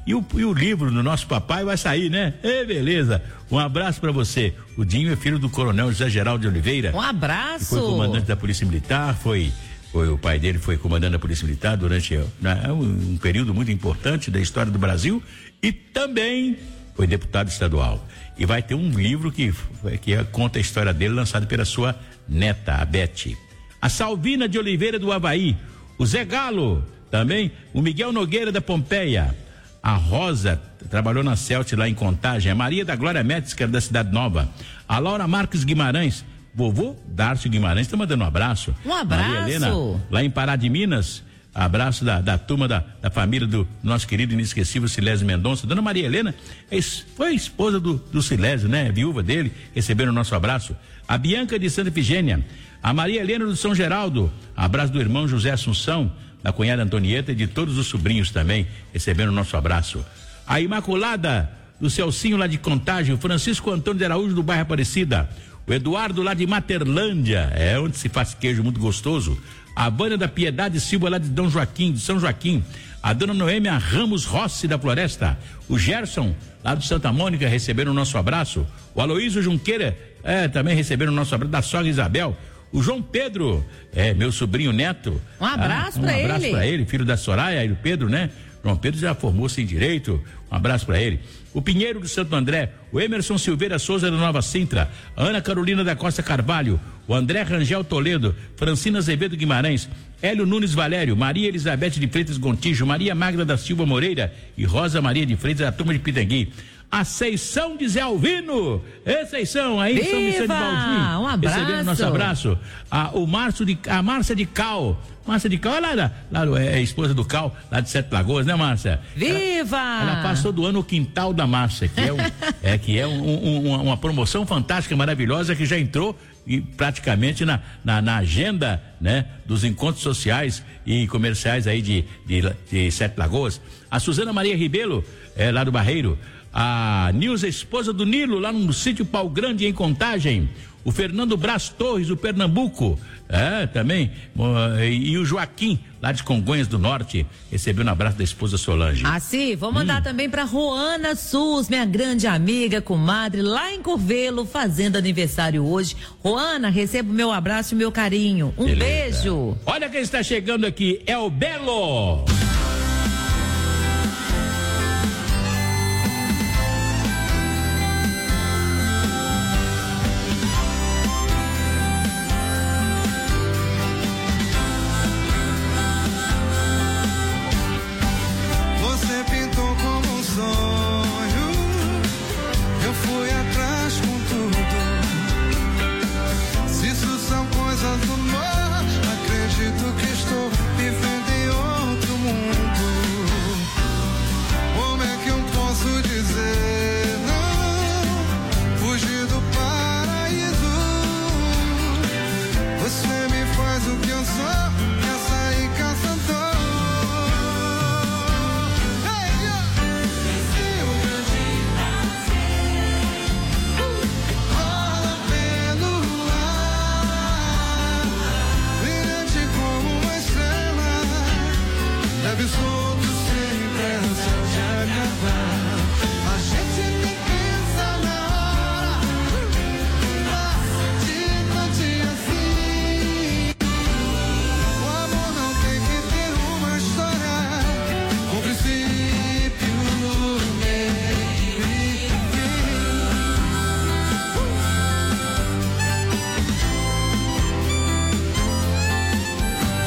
E o, e o livro do nosso papai vai sair, né? É, beleza. Um abraço pra você. O Dinho é filho do coronel José Geraldo de Oliveira. Um abraço. Foi comandante da Polícia Militar, foi, foi o pai dele foi comandante da Polícia Militar durante né, um, um período muito importante da história do Brasil e também foi deputado estadual. E vai ter um livro que, que conta a história dele, lançado pela sua neta, a Bete. A Salvina de Oliveira do Havaí, o Zé Galo, também, o Miguel Nogueira da Pompeia, a Rosa, trabalhou na Celt lá em Contagem, a Maria da Glória Metzger da Cidade Nova, a Laura Marques Guimarães, vovô Darcio Guimarães, tá mandando um abraço. Um abraço. Maria Helena, lá em Pará de Minas, abraço da, da turma da, da família do nosso querido inesquecível Silésio Mendonça. Dona Maria Helena é, foi esposa do, do Silésio, né? Viúva dele, receberam o nosso abraço. A Bianca de Santa Efigênia, a Maria Helena do São Geraldo, abraço do irmão José Assunção, da cunhada Antonieta e de todos os sobrinhos também, recebendo o nosso abraço. A Imaculada do Celcinho lá de Contagem, o Francisco Antônio de Araújo do bairro Aparecida, o Eduardo lá de Materlândia, é onde se faz queijo muito gostoso, a Vânia da Piedade Silva lá de Dom Joaquim, de São Joaquim, a dona Noêmia Ramos Rossi da Floresta, o Gerson lá de Santa Mônica receberam o nosso abraço, o Aloísio Junqueira é, também receberam o nosso abraço, da sogra Isabel, o João Pedro, é meu sobrinho neto. Um abraço ah, um pra abraço ele. pra ele, filho da Soraya e do Pedro, né? João Pedro já formou-se em direito. Um abraço pra ele. O Pinheiro do Santo André, o Emerson Silveira Souza da Nova Sintra, a Ana Carolina da Costa Carvalho, o André Rangel Toledo, Francina Azevedo Guimarães, Hélio Nunes Valério, Maria Elizabeth de Freitas Gontijo, Maria Magda da Silva Moreira e Rosa Maria de Freitas, a turma de Pitangui. A Seição de Zé Alvino, é Seição aí, Viva! São Vicente Valdir. Um abraço. Recebendo nosso abraço. A, o Márcio de, a Márcia de Cal, Márcia de Cal, é lá, lá, lá é esposa do Cal, lá de Sete Lagoas, né, Márcia? Viva! Ela, ela passou do ano o Quintal da Márcia, que é, um, é, que é um, um, uma, uma promoção fantástica, maravilhosa, que já entrou e praticamente na, na, na agenda, né, dos encontros sociais e comerciais aí de, de, de Sete Lagoas. A Suzana Maria Ribeiro, é, lá do Barreiro, a Nilza, esposa do Nilo, lá no sítio Pau Grande, em Contagem, o Fernando Braz Torres, do Pernambuco, é, também, e, e o Joaquim, lá de Congonhas do Norte, recebeu um abraço da esposa Solange. Ah, sim, vou mandar hum. também pra Roana Sus, minha grande amiga, comadre, lá em Curvelo, fazendo aniversário hoje. Roana, recebo meu abraço e meu carinho. Um Beleza. Beijo. Olha quem está chegando aqui, é o Belo.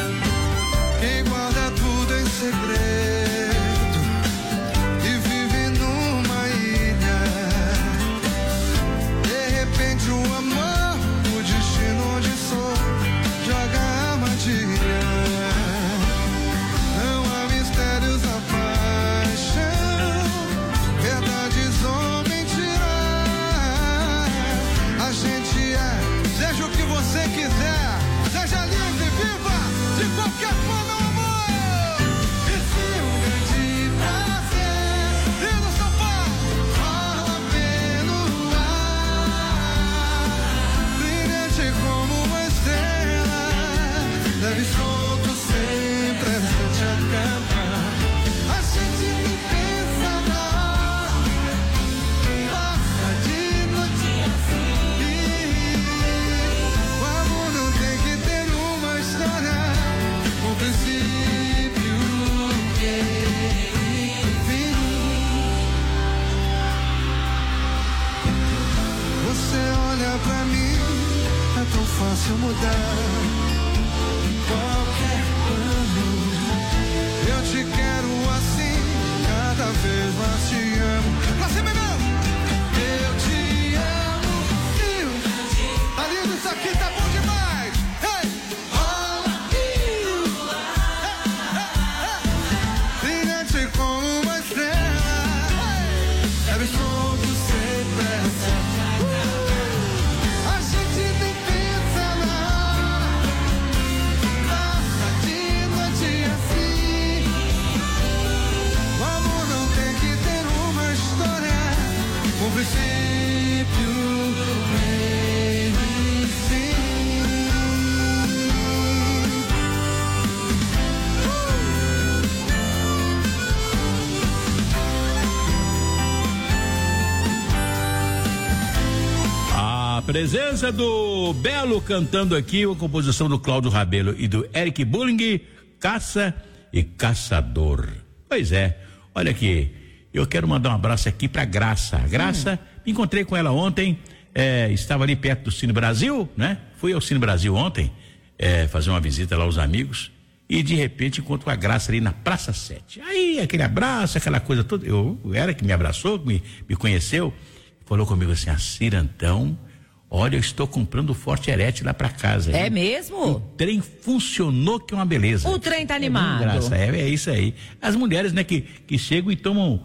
Quem guarda tudo em segredo e vive Presença do Belo cantando aqui, a composição do Cláudio Rabelo e do Eric Bulling, Caça e Caçador. Pois é, olha aqui, eu quero mandar um abraço aqui pra Graça. Graça, hum. me encontrei com ela ontem, é, estava ali perto do Cine Brasil, né? Fui ao Cine Brasil ontem, é, fazer uma visita lá aos amigos, e de repente encontro a Graça ali na Praça sete. Aí, aquele abraço, aquela coisa toda, eu, o Eric me abraçou, me, me conheceu, falou comigo assim, a Cirantão, olha, eu estou comprando o Forte Erete lá pra casa. É hein? mesmo? O trem funcionou que é uma beleza. O trem tá animado. É, graça, é, é isso aí. As mulheres, né, que, que chegam e tomam,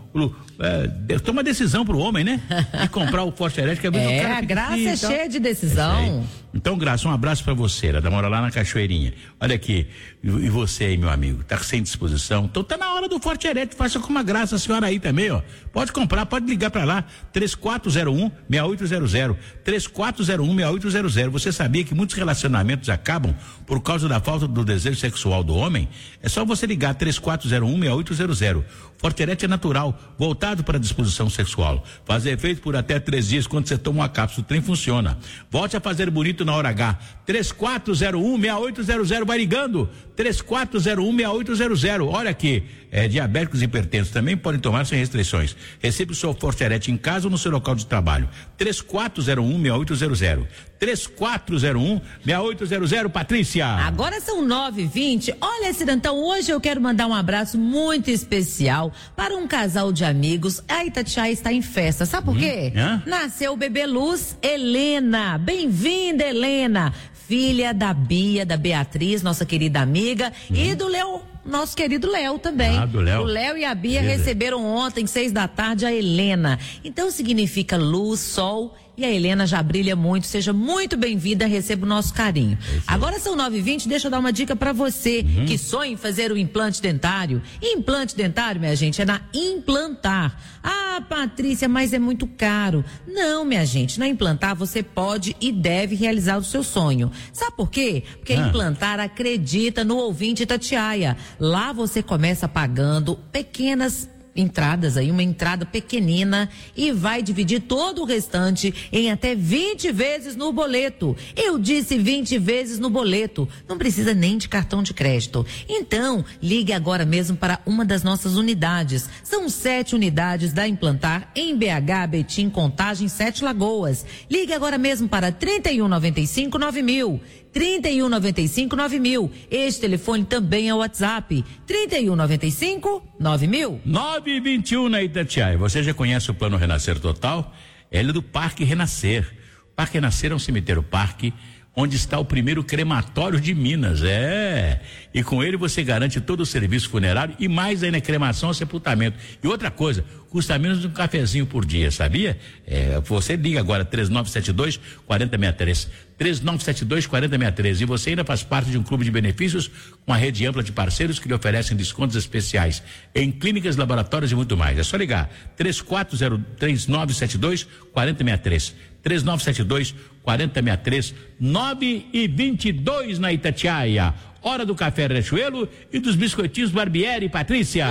é, tomam a decisão pro homem, né? De comprar o Forte Erete. Que às vezes é, o cara a Graça assim, é então, cheia de decisão. É então, Graça, um abraço pra você, ela mora lá na Cachoeirinha. Olha aqui, e, e você aí, meu amigo, tá sem disposição? Então tá na hora do Forte Erete, faça com uma Graça, a senhora aí também, ó. Pode comprar, pode ligar pra lá, três quatro zero um, seis oito zero zero, três quatro zero um, seis oito zero zero. Você sabia que muitos relacionamentos acabam por causa da falta do desejo sexual do homem? É só você ligar três quatro zero um, seis oito zero zero. Forte Erete é natural, voltado para a disposição sexual. Faz efeito por até três dias quando você toma uma cápsula, o trem funciona. Volte a fazer bonito na hora H. três quatro zero um, seis oito zero zero, vai ligando. três quatro zero um, seis oito zero zero. Olha aqui, é, diabéticos e hipertensos também podem tomar sem restrições. Receba o seu Forte Erete em casa ou no seu local de trabalho. três quatro zero um, seis oito zero zero. três quatro zero um, seis oito zero zero, Patrícia. Agora são nove e vinte. Olha, Cirantão, hoje eu quero mandar um abraço muito especial para um casal de amigos. A Itatiaia está em festa, sabe por quê? Hum, Nasceu o bebê Luz Helena. Bem-vinda, Helena. Filha da Bia, da Beatriz, nossa querida amiga, hum. e do Léo, nosso querido Léo também. Ah, do Léo. O Léo e a Bia Beleza. receberam ontem, seis da tarde, a Helena. Então significa luz, sol, e a Helena já brilha muito. Seja muito bem-vinda, receba o nosso carinho. Agora são nove e vinte, deixa eu dar uma dica pra você uhum. que sonha em fazer o implante dentário. Implante dentário, minha gente, é na Implantar. Ah, Patrícia, mas é muito caro. Não, minha gente, na Implantar você pode e deve realizar o seu sonho. Sabe por quê? Porque ah. a Implantar acredita no ouvinte Itatiaia. Lá você começa pagando pequenas entradas aí, uma entrada pequenina, e vai dividir todo o restante em até vinte vezes no boleto. Eu disse vinte vezes no boleto. Não precisa nem de cartão de crédito. Então, ligue agora mesmo para uma das nossas unidades. São sete unidades da Implantar em B H, Betim, Contagem, Sete Lagoas. Ligue agora mesmo para trinta e um, noventa e cinco, nove mil. trinta e um, noventa e cinco, nove mil. Este telefone também é o WhatsApp. trinta e um, noventa e cinco, nove mil. nove e vinte e um na Itatiaia. Você já conhece o Plano Renascer Total? Ele é do Parque Renascer. O Parque Renascer é um cemitério-parque onde está o primeiro crematório de Minas, é. E com ele você garante todo o serviço funerário e mais ainda cremação ou sepultamento. E outra coisa, custa menos de um cafezinho por dia, sabia? É, você liga agora três nove sete dois, quatro zero seis três. três nove sete dois, quatro zero seis três. E você ainda faz parte de um clube de benefícios com uma rede ampla de parceiros que lhe oferecem descontos especiais em clínicas, laboratórios e muito mais. É só ligar três quatro zero, três nove sete dois, quatro zero seis três. três nove sete dois, quatro zero seis três. nove e vinte e dois na Itatiaia. Hora do café Riachuelo e dos biscoitinhos Barbieri, Patrícia.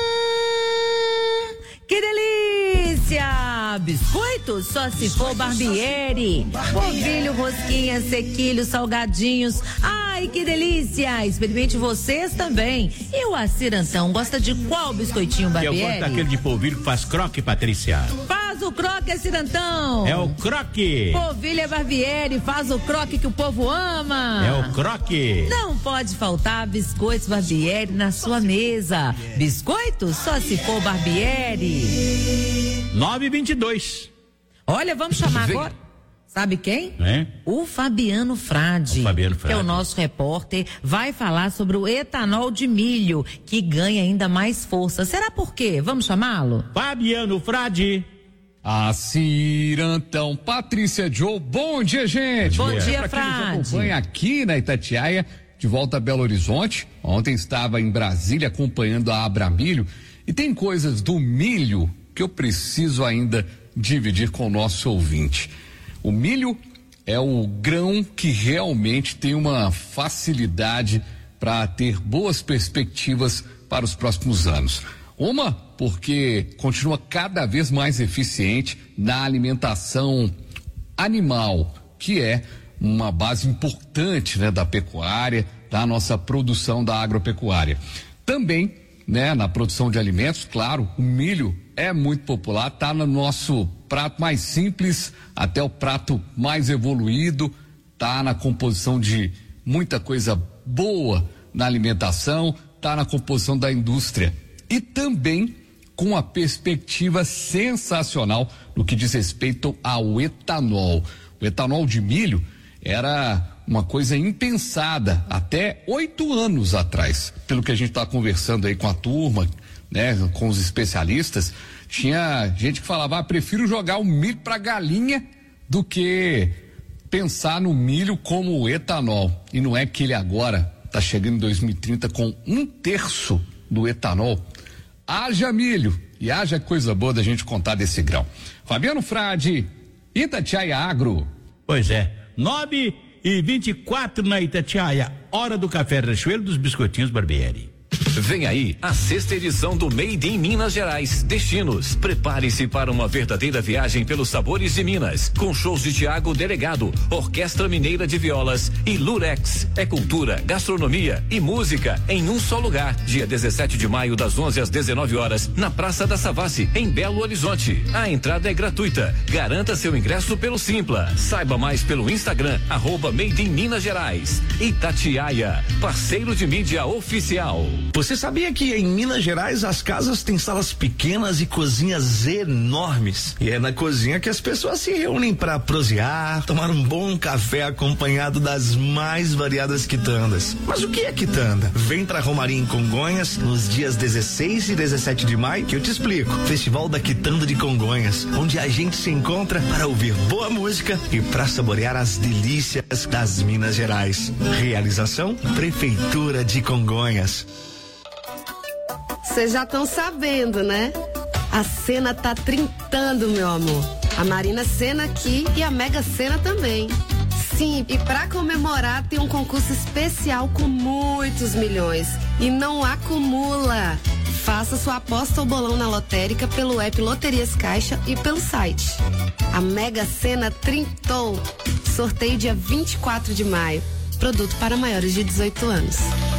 Hum, que delícia! Biscoitos só se for Barbieri. Polvilho, rosquinha, sequilho, salgadinhos. Ai, que delícia! Experimente vocês também. E o Acirantão gosta de qual biscoitinho Barbieri? Eu gosto daquele de polvilho que faz croque, Patrícia. Faz o croque, Acirantão. É o croque. Polvilho é Barbieri, faz o croque que o povo ama. É o croque. Não pode faltar biscoitos Barbieri na sua mesa. Biscoitos só se for Barbieri. nove e vinte e dois. Olha, vamos chamar Vem. agora. Sabe quem? É? O Fabiano Frade, o Fabiano Frade, que é o nosso repórter, vai falar sobre o etanol de milho, que ganha ainda mais força. Será por quê? Vamos chamá-lo? Fabiano Frade. A Cirantão, Patrícia Joe, bom dia, gente. Bom é. dia, pra Frade. Quem nos acompanha aqui na Itatiaia, de volta a Belo Horizonte. Ontem estava em Brasília acompanhando a Abramilho, e tem coisas do milho que eu preciso ainda dividir com o nosso ouvinte. O milho é o grão que realmente tem uma facilidade para ter boas perspectivas para os próximos anos. Uma, porque continua cada vez mais eficiente na alimentação animal, que é uma base importante, né, da pecuária, da nossa produção da agropecuária. Também, né, na produção de alimentos, claro, o milho é muito popular, tá no nosso prato mais simples até o prato mais evoluído, tá na composição de muita coisa boa na alimentação, tá na composição da indústria e também com uma perspectiva sensacional no que diz respeito ao etanol. O etanol de milho era uma coisa impensada até oito anos atrás. Pelo que a gente está conversando aí com a turma, né, com os especialistas, tinha gente que falava, ah, prefiro jogar o milho para galinha do que pensar no milho como etanol. E não é que ele agora está chegando em dois mil e trinta com um terço do etanol. Haja milho e haja coisa boa da gente contar desse grão. Fabiano Frade, Itatiaia Agro. Pois é, nove e vinte e quatro na Itatiaia, hora do café Riachuelo dos Biscoitinhos Barbieri. Vem aí a sexta edição do Made in Minas Gerais Destinos. Prepare-se para uma verdadeira viagem pelos sabores de Minas, com shows de Tiago Delegado, Orquestra Mineira de Violas e Lurex. É cultura, gastronomia e música em um só lugar. Dia dezessete de maio, das onze às dezenove horas, na Praça da Savassi, em Belo Horizonte. A entrada é gratuita. Garanta seu ingresso pelo Simpla. Saiba mais pelo Instagram, arroba Made in Minas Gerais. Itatiaia, parceiro de mídia oficial. Você sabia que em Minas Gerais as casas têm salas pequenas e cozinhas enormes? E é na cozinha que as pessoas se reúnem para prosear, tomar um bom café acompanhado das mais variadas quitandas. Mas o que é quitanda? Vem pra Romaria em Congonhas nos dias dezesseis e dezessete de maio que eu te explico. Festival da Quitanda de Congonhas, onde a gente se encontra para ouvir boa música e para saborear as delícias das Minas Gerais. Realização Prefeitura de Congonhas. Vocês já estão sabendo, né? A Sena tá trintando, meu amor. A Marina Sena aqui e a Mega Sena também. Sim, e pra comemorar tem um concurso especial com muitos milhões. E não acumula. Faça sua aposta ou bolão na lotérica pelo app Loterias Caixa e pelo site. A Mega Sena trintou. Sorteio dia vinte e quatro de maio. Produto para maiores de dezoito anos.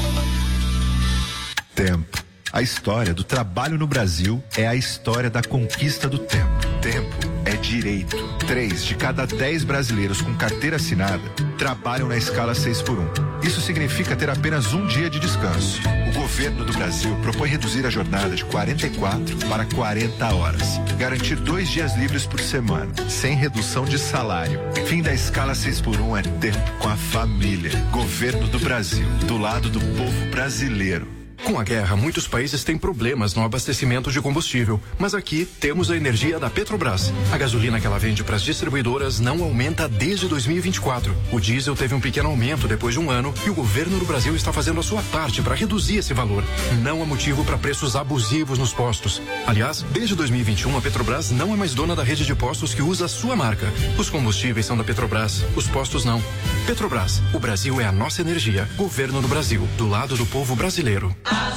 Tempo. A história do trabalho no Brasil é a história da conquista do tempo. Tempo é direito. Três de cada dez brasileiros com carteira assinada trabalham na escala seis por um. Isso significa ter apenas um dia de descanso. O governo do Brasil propõe reduzir a jornada de quarenta e quatro para quarenta horas. Garantir dois dias livres por semana, sem redução de salário. Fim da escala seis por um é tempo com a família. Governo do Brasil, do lado do povo brasileiro. Com a guerra, muitos países têm problemas no abastecimento de combustível, mas aqui temos a energia da Petrobras. A gasolina que ela vende para as distribuidoras não aumenta desde dois mil e vinte e quatro. O diesel teve um pequeno aumento depois de um ano e o governo do Brasil está fazendo a sua parte para reduzir esse valor. Não há motivo para preços abusivos nos postos. Aliás, desde dois mil e vinte e um, a Petrobras não é mais dona da rede de postos que usa a sua marca. Os combustíveis são da Petrobras, os postos não. Petrobras, o Brasil é a nossa energia. Governo do Brasil, do lado do povo brasileiro.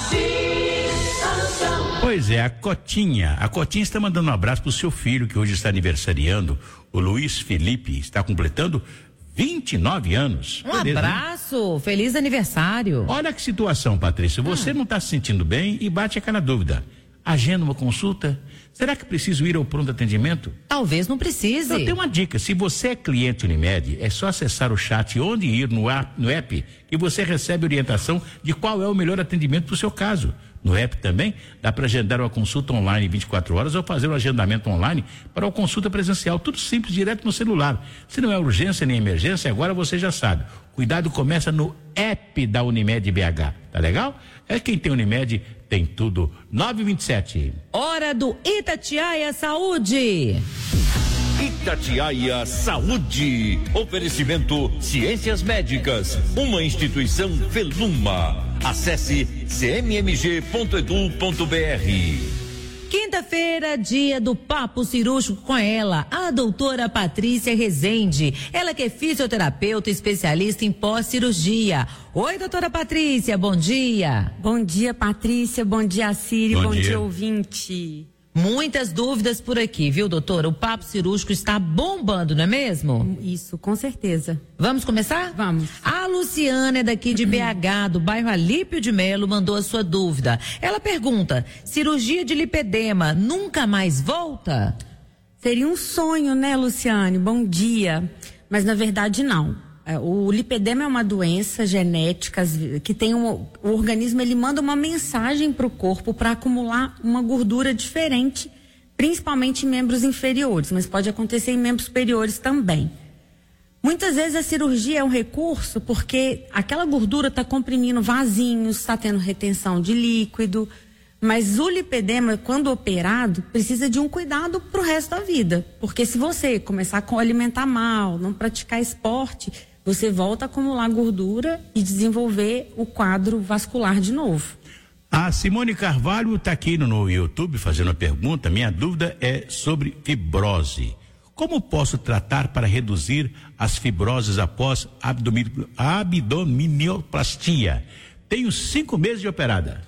Pois é, a Cotinha. A Cotinha está mandando um abraço pro seu filho que hoje está aniversariando. O Luiz Felipe está completando vinte e nove anos. Um Beleza, abraço, né? Feliz aniversário. Olha que situação, Patrícia. Você ah. não está se sentindo bem e bate aquela dúvida. Agenda uma consulta? Será que preciso ir ao pronto atendimento? Talvez não precise. Eu tenho uma dica, se você é cliente Unimed, é só acessar o chat onde ir no app, no app que você recebe orientação de qual é o melhor atendimento para o seu caso. No app também dá para agendar uma consulta online em vinte e quatro horas ou fazer um agendamento online para uma consulta presencial, tudo simples, direto no celular. Se não é urgência nem emergência, agora você já sabe. Cuidado começa no app da Unimed B H, tá legal? É quem tem Unimed tem tudo. nove e vinte e sete. Hora do Itatiaia Saúde. Itatiaia Saúde. Oferecimento Ciências Médicas, uma instituição Veluma. Acesse c m m g ponto edu ponto b r. Quinta-feira, dia do Papo Cirúrgico com ela, a doutora Patrícia Rezende. Ela que é fisioterapeuta especialista em pós-cirurgia. Oi, doutora Patrícia, bom dia. Bom dia, Patrícia, bom dia, Ciri, bom, bom dia. dia, ouvinte. Muitas dúvidas por aqui, viu, doutora? O papo cirúrgico está bombando, não é mesmo? Isso, com certeza. Vamos começar? Vamos. A Luciana é daqui de B H, do bairro Alípio de Melo, mandou a sua dúvida. Ela pergunta: cirurgia de lipedema nunca mais volta? Seria um sonho, né, Luciane? Bom dia. Mas na verdade não. O lipedema é uma doença genética que tem um, o organismo ele manda uma mensagem para o corpo para acumular uma gordura diferente, principalmente em membros inferiores, mas pode acontecer em membros superiores também. Muitas vezes a cirurgia é um recurso porque aquela gordura está comprimindo vasinhos, está tendo retenção de líquido, mas o lipedema, quando operado, precisa de um cuidado para o resto da vida, porque se você começar a alimentar mal, não praticar esporte, você volta a acumular gordura e desenvolver o quadro vascular de novo. A Simone Carvalho está aqui no, no YouTube fazendo a pergunta. Minha dúvida é sobre fibrose. Como posso tratar para reduzir as fibroses após abdomin, abdominoplastia? Tenho cinco meses de operada.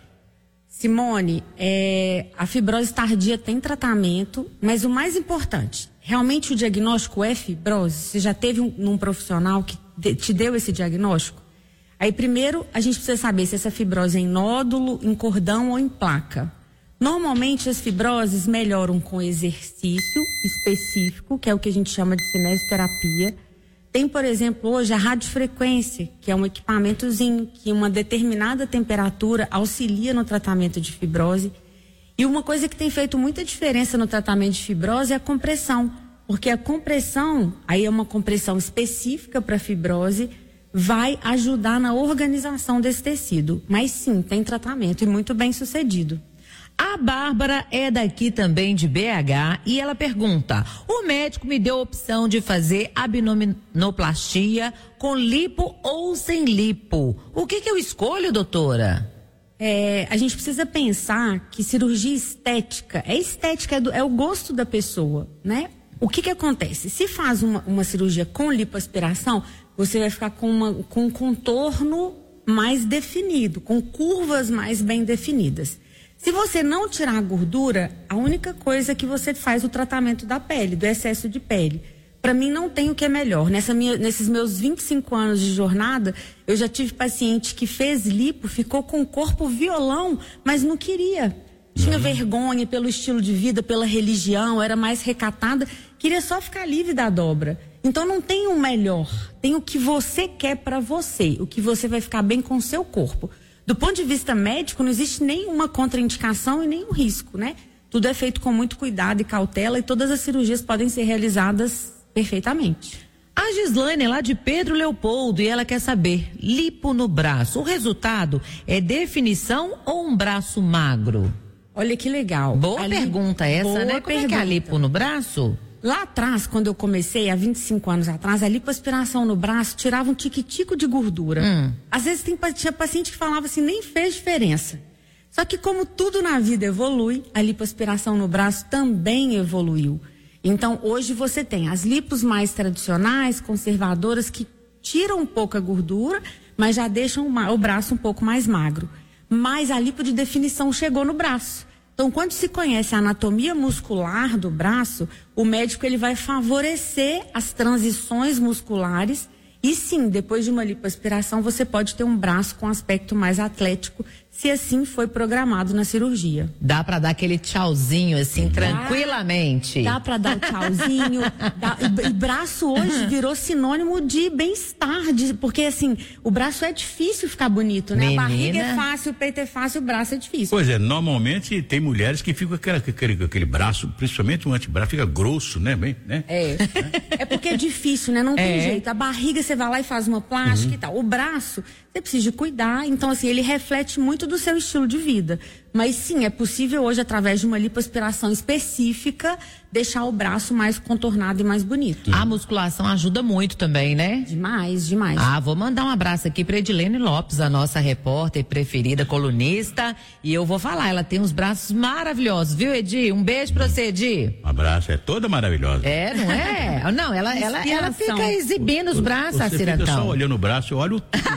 Simone, é, a fibrose tardia tem tratamento, mas o mais importante, realmente o diagnóstico é fibrose? Você já teve um, um profissional que de, te deu esse diagnóstico? Aí primeiro a gente precisa saber se essa fibrose é em nódulo, em cordão ou em placa. Normalmente as fibroses melhoram com exercício específico, que é o que a gente chama de cinesioterapia. Tem, por exemplo, hoje a radiofrequência, que é um equipamentozinho que uma determinada temperatura auxilia no tratamento de fibrose. E uma coisa que tem feito muita diferença no tratamento de fibrose é a compressão, porque a compressão, aí é uma compressão específica para fibrose, vai ajudar na organização desse tecido. Mas sim, tem tratamento e muito bem sucedido. A Bárbara é daqui também de B H e ela pergunta: o médico me deu a opção de fazer abdominoplastia com lipo ou sem lipo. O que que eu escolho, doutora? É, a gente precisa pensar que cirurgia estética, é estética, é, do, é o gosto da pessoa, né? O que que acontece? Se faz uma, uma cirurgia com lipoaspiração, você vai ficar com, uma, com um contorno mais definido, com curvas mais bem definidas. Se você não tirar a gordura, a única coisa que você faz o tratamento da pele, do excesso de pele. Para mim não tem o que é melhor. Nessa minha, nesses meus vinte e cinco anos de jornada, eu já tive paciente que fez lipo, ficou com o corpo violão, mas não queria. Tinha uhum. vergonha pelo estilo de vida, pela religião, era mais recatada, queria só ficar livre da dobra. Então não tem o melhor, tem o que você quer para você, o que você vai ficar bem com o seu corpo. Do ponto de vista médico, não existe nenhuma contraindicação e nenhum risco, né? Tudo é feito com muito cuidado e cautela e todas as cirurgias podem ser realizadas perfeitamente. A Gislaine é lá de Pedro Leopoldo e ela quer saber, lipo no braço, o resultado é definição ou um braço magro? Olha que legal. Boa a pergunta li... essa, Boa né? Como pergunta. é que é a lipo no braço? Lá atrás, quando eu comecei, há vinte e cinco anos atrás, a lipoaspiração no braço tirava um tiquitico de gordura. Hum. Às vezes tem, tinha paciente que falava assim, nem fez diferença. Só que como tudo na vida evolui, a lipoaspiração no braço também evoluiu. Então hoje você tem as lipos mais tradicionais, conservadoras, que tiram um pouco a gordura, mas já deixam o braço um pouco mais magro. Mas a lipo de definição chegou no braço. Então, quando se conhece a anatomia muscular do braço, o médico ele vai favorecer as transições musculares e sim, depois de uma lipoaspiração, você pode ter um braço com aspecto mais atlético, se assim foi programado na cirurgia. Dá pra dar aquele tchauzinho assim, dá, tranquilamente. Dá pra dar o tchauzinho. dá, e, e braço hoje virou sinônimo de bem-estar, de, porque assim, o braço é difícil ficar bonito, né? Menina. A barriga é fácil, o peito é fácil, o braço é difícil. Pois é, normalmente tem mulheres que ficam com aquele, aquele, aquele braço, principalmente o antebraço, fica grosso, né? Bem, né? É. É porque é difícil, né? Não tem É. jeito. A barriga você vai lá e faz uma plástica e tal. O braço, você precisa de cuidar. Então, assim, ele reflete muito do seu estilo de vida. Mas sim, é possível hoje, através de uma lipoaspiração específica, deixar o braço mais contornado e mais bonito. A musculação ajuda muito também, né? Demais, demais. Ah, vou mandar um abraço aqui pra Edilene Lopes, a nossa repórter preferida, colunista. E eu vou falar, ela tem uns braços maravilhosos, viu, Edi? Um beijo pra você, Edi. Um abraço, é toda maravilhosa. É, não é? Não, ela, ela, ela fica exibindo os braços, a Você Cirantão. fica só olhando o braço, eu olho o, o,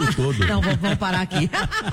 mundo todo. Não, vamos, vamos parar aqui.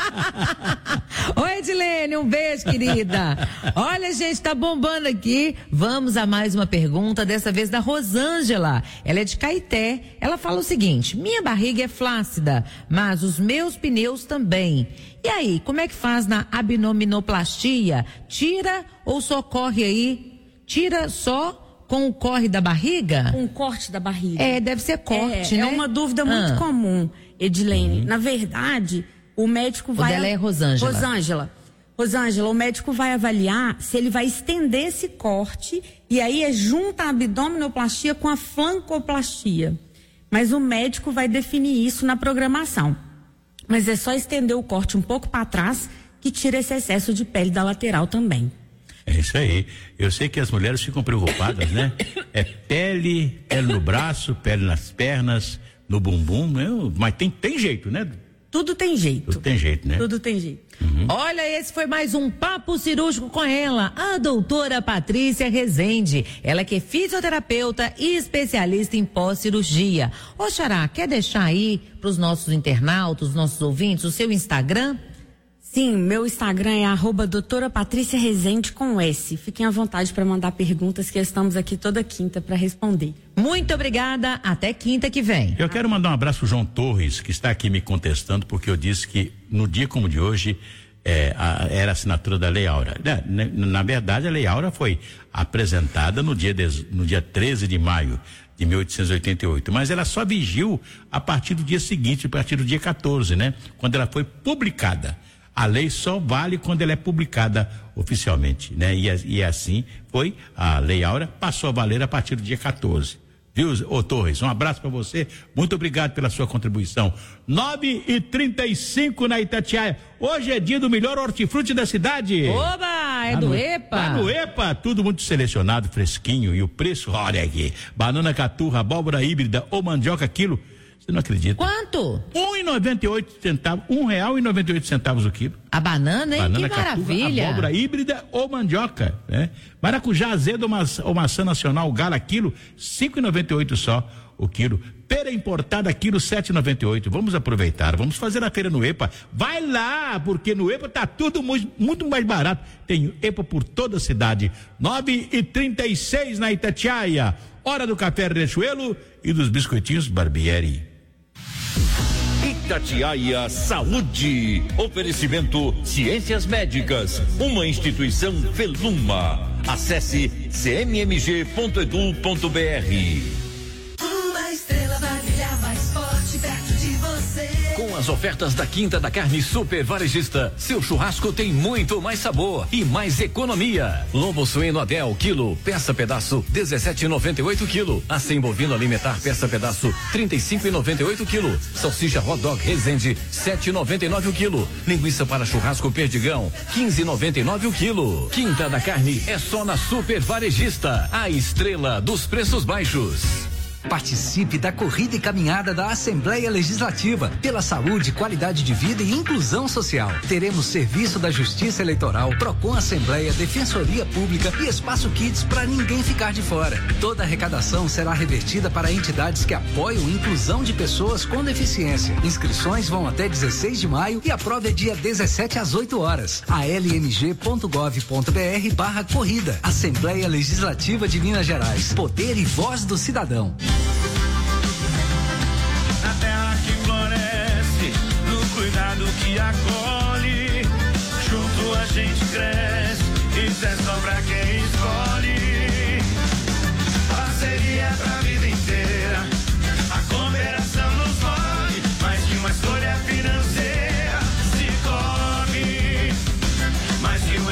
Oi, Edilene, um beijo, querida. Olha, gente, tá bombando aqui. Vamos a mais uma pergunta, dessa vez da Rosângela. Ela é de Caeté. Ela fala o seguinte: minha barriga é flácida, mas os meus pneus também. E aí, como é que faz na abdominoplastia? Tira ou só corre aí? Tira só com o corre da barriga? Com o corte da barriga. É, deve ser corte, é, né? É uma dúvida muito ah. comum, Edilene. Uhum. Na verdade, o médico vai... O dela é Rosângela. Rosângela. Rosângela, o médico vai avaliar se ele vai estender esse corte, e aí é junta a abdominoplastia com a flancoplastia. Mas o médico vai definir isso na programação. Mas é só estender o corte um pouco para trás que tira esse excesso de pele da lateral também. É isso aí. Eu sei que as mulheres ficam preocupadas, né? É pele, pele no braço, pele nas pernas, no bumbum, né? Mas tem, tem jeito, né? Tudo tem jeito. Tudo tem jeito, né? Tudo tem jeito. Uhum. Olha, esse foi mais um Papo Cirúrgico com ela, a doutora Patrícia Rezende. Ela que é fisioterapeuta e especialista em pós-cirurgia. Ô, Xará, quer deixar aí pros nossos internautas, os nossos ouvintes, o seu Instagram? Sim, meu Instagram é arroba doutora Patrícia Rezende com S. Fiquem à vontade para mandar perguntas, que estamos aqui toda quinta para responder. Muito obrigada, até quinta que vem. Eu quero mandar um abraço pro João Torres, que está aqui me contestando, porque eu disse que no dia como de hoje é, a, era a assinatura da Lei Áurea. Na, na verdade, a Lei Áurea foi apresentada no dia, de, no dia treze de maio de mil oitocentos e oitenta e oito, mas ela só vigiu a partir do dia seguinte, a partir do dia quatorze, né? Quando ela foi publicada. A lei só vale quando ela é publicada oficialmente, né? E, e assim foi, a Lei Áurea passou a valer a partir do dia quatorze. Viu, ô Torres? Um abraço para você, muito obrigado pela sua contribuição. nove e trinta e cinco na Itatiaia. Hoje é dia do melhor hortifruti da cidade. Oba, é tá do no, EPA. Tá no EPA, tudo muito selecionado, fresquinho, e o preço, olha aqui, banana caturra, abóbora híbrida ou mandioca quilo. Você não acredita? Quanto? Um e noventa e oito centavos, um real e noventa e oito centavos o quilo. A banana, hein? Banana Que caturra, maravilha. Abóbora híbrida ou mandioca, né? Maracujá azedo ou maçã, ou maçã nacional gala quilo, cinco e noventa e oito só o quilo. Pera importada quilo, sete e noventa e oito. Vamos aproveitar, vamos fazer a feira no EPA. Vai lá, porque no EPA tá tudo muito, muito mais barato. Tem EPA por toda a cidade. nove e trinta e seis na Itatiaia. Hora do café Riachuelo e dos biscoitinhos Barbieri. Itatiaia Saúde. Oferecimento Ciências Médicas, uma instituição Veluma. Acesse c m m g ponto edu ponto b r. Uma estrela vai brilhar mais forte perto de você. Com as ofertas da Quinta da Carne Super Varejista, seu churrasco tem muito mais sabor e mais economia. Lombo suíno Adel, quilo, peça pedaço, dezessete e noventa e oito quilo. Acém bovino alimentar, peça pedaço, trinta e cinco e noventa e oito quilo. Salsicha hot dog Resende, sete e noventa e nove o quilo. Linguiça para churrasco Perdigão, quinze e noventa e nove o quilo. Quinta da Carne é só na Super Varejista, a estrela dos preços baixos. Participe da corrida e caminhada da Assembleia Legislativa pela saúde, qualidade de vida e inclusão social. Teremos serviço da Justiça Eleitoral, Procon Assembleia, Defensoria Pública e Espaço Kids para ninguém ficar de fora. Toda a arrecadação será revertida para entidades que apoiam a inclusão de pessoas com deficiência. Inscrições vão até dezesseis de maio e a prova é dia dezessete às oito horas. a l m g ponto gov ponto b r barra corrida. Assembleia Legislativa de Minas Gerais. Poder e voz do cidadão. Na terra que floresce, no cuidado que acolhe, junto a gente cresce, isso é só pra quem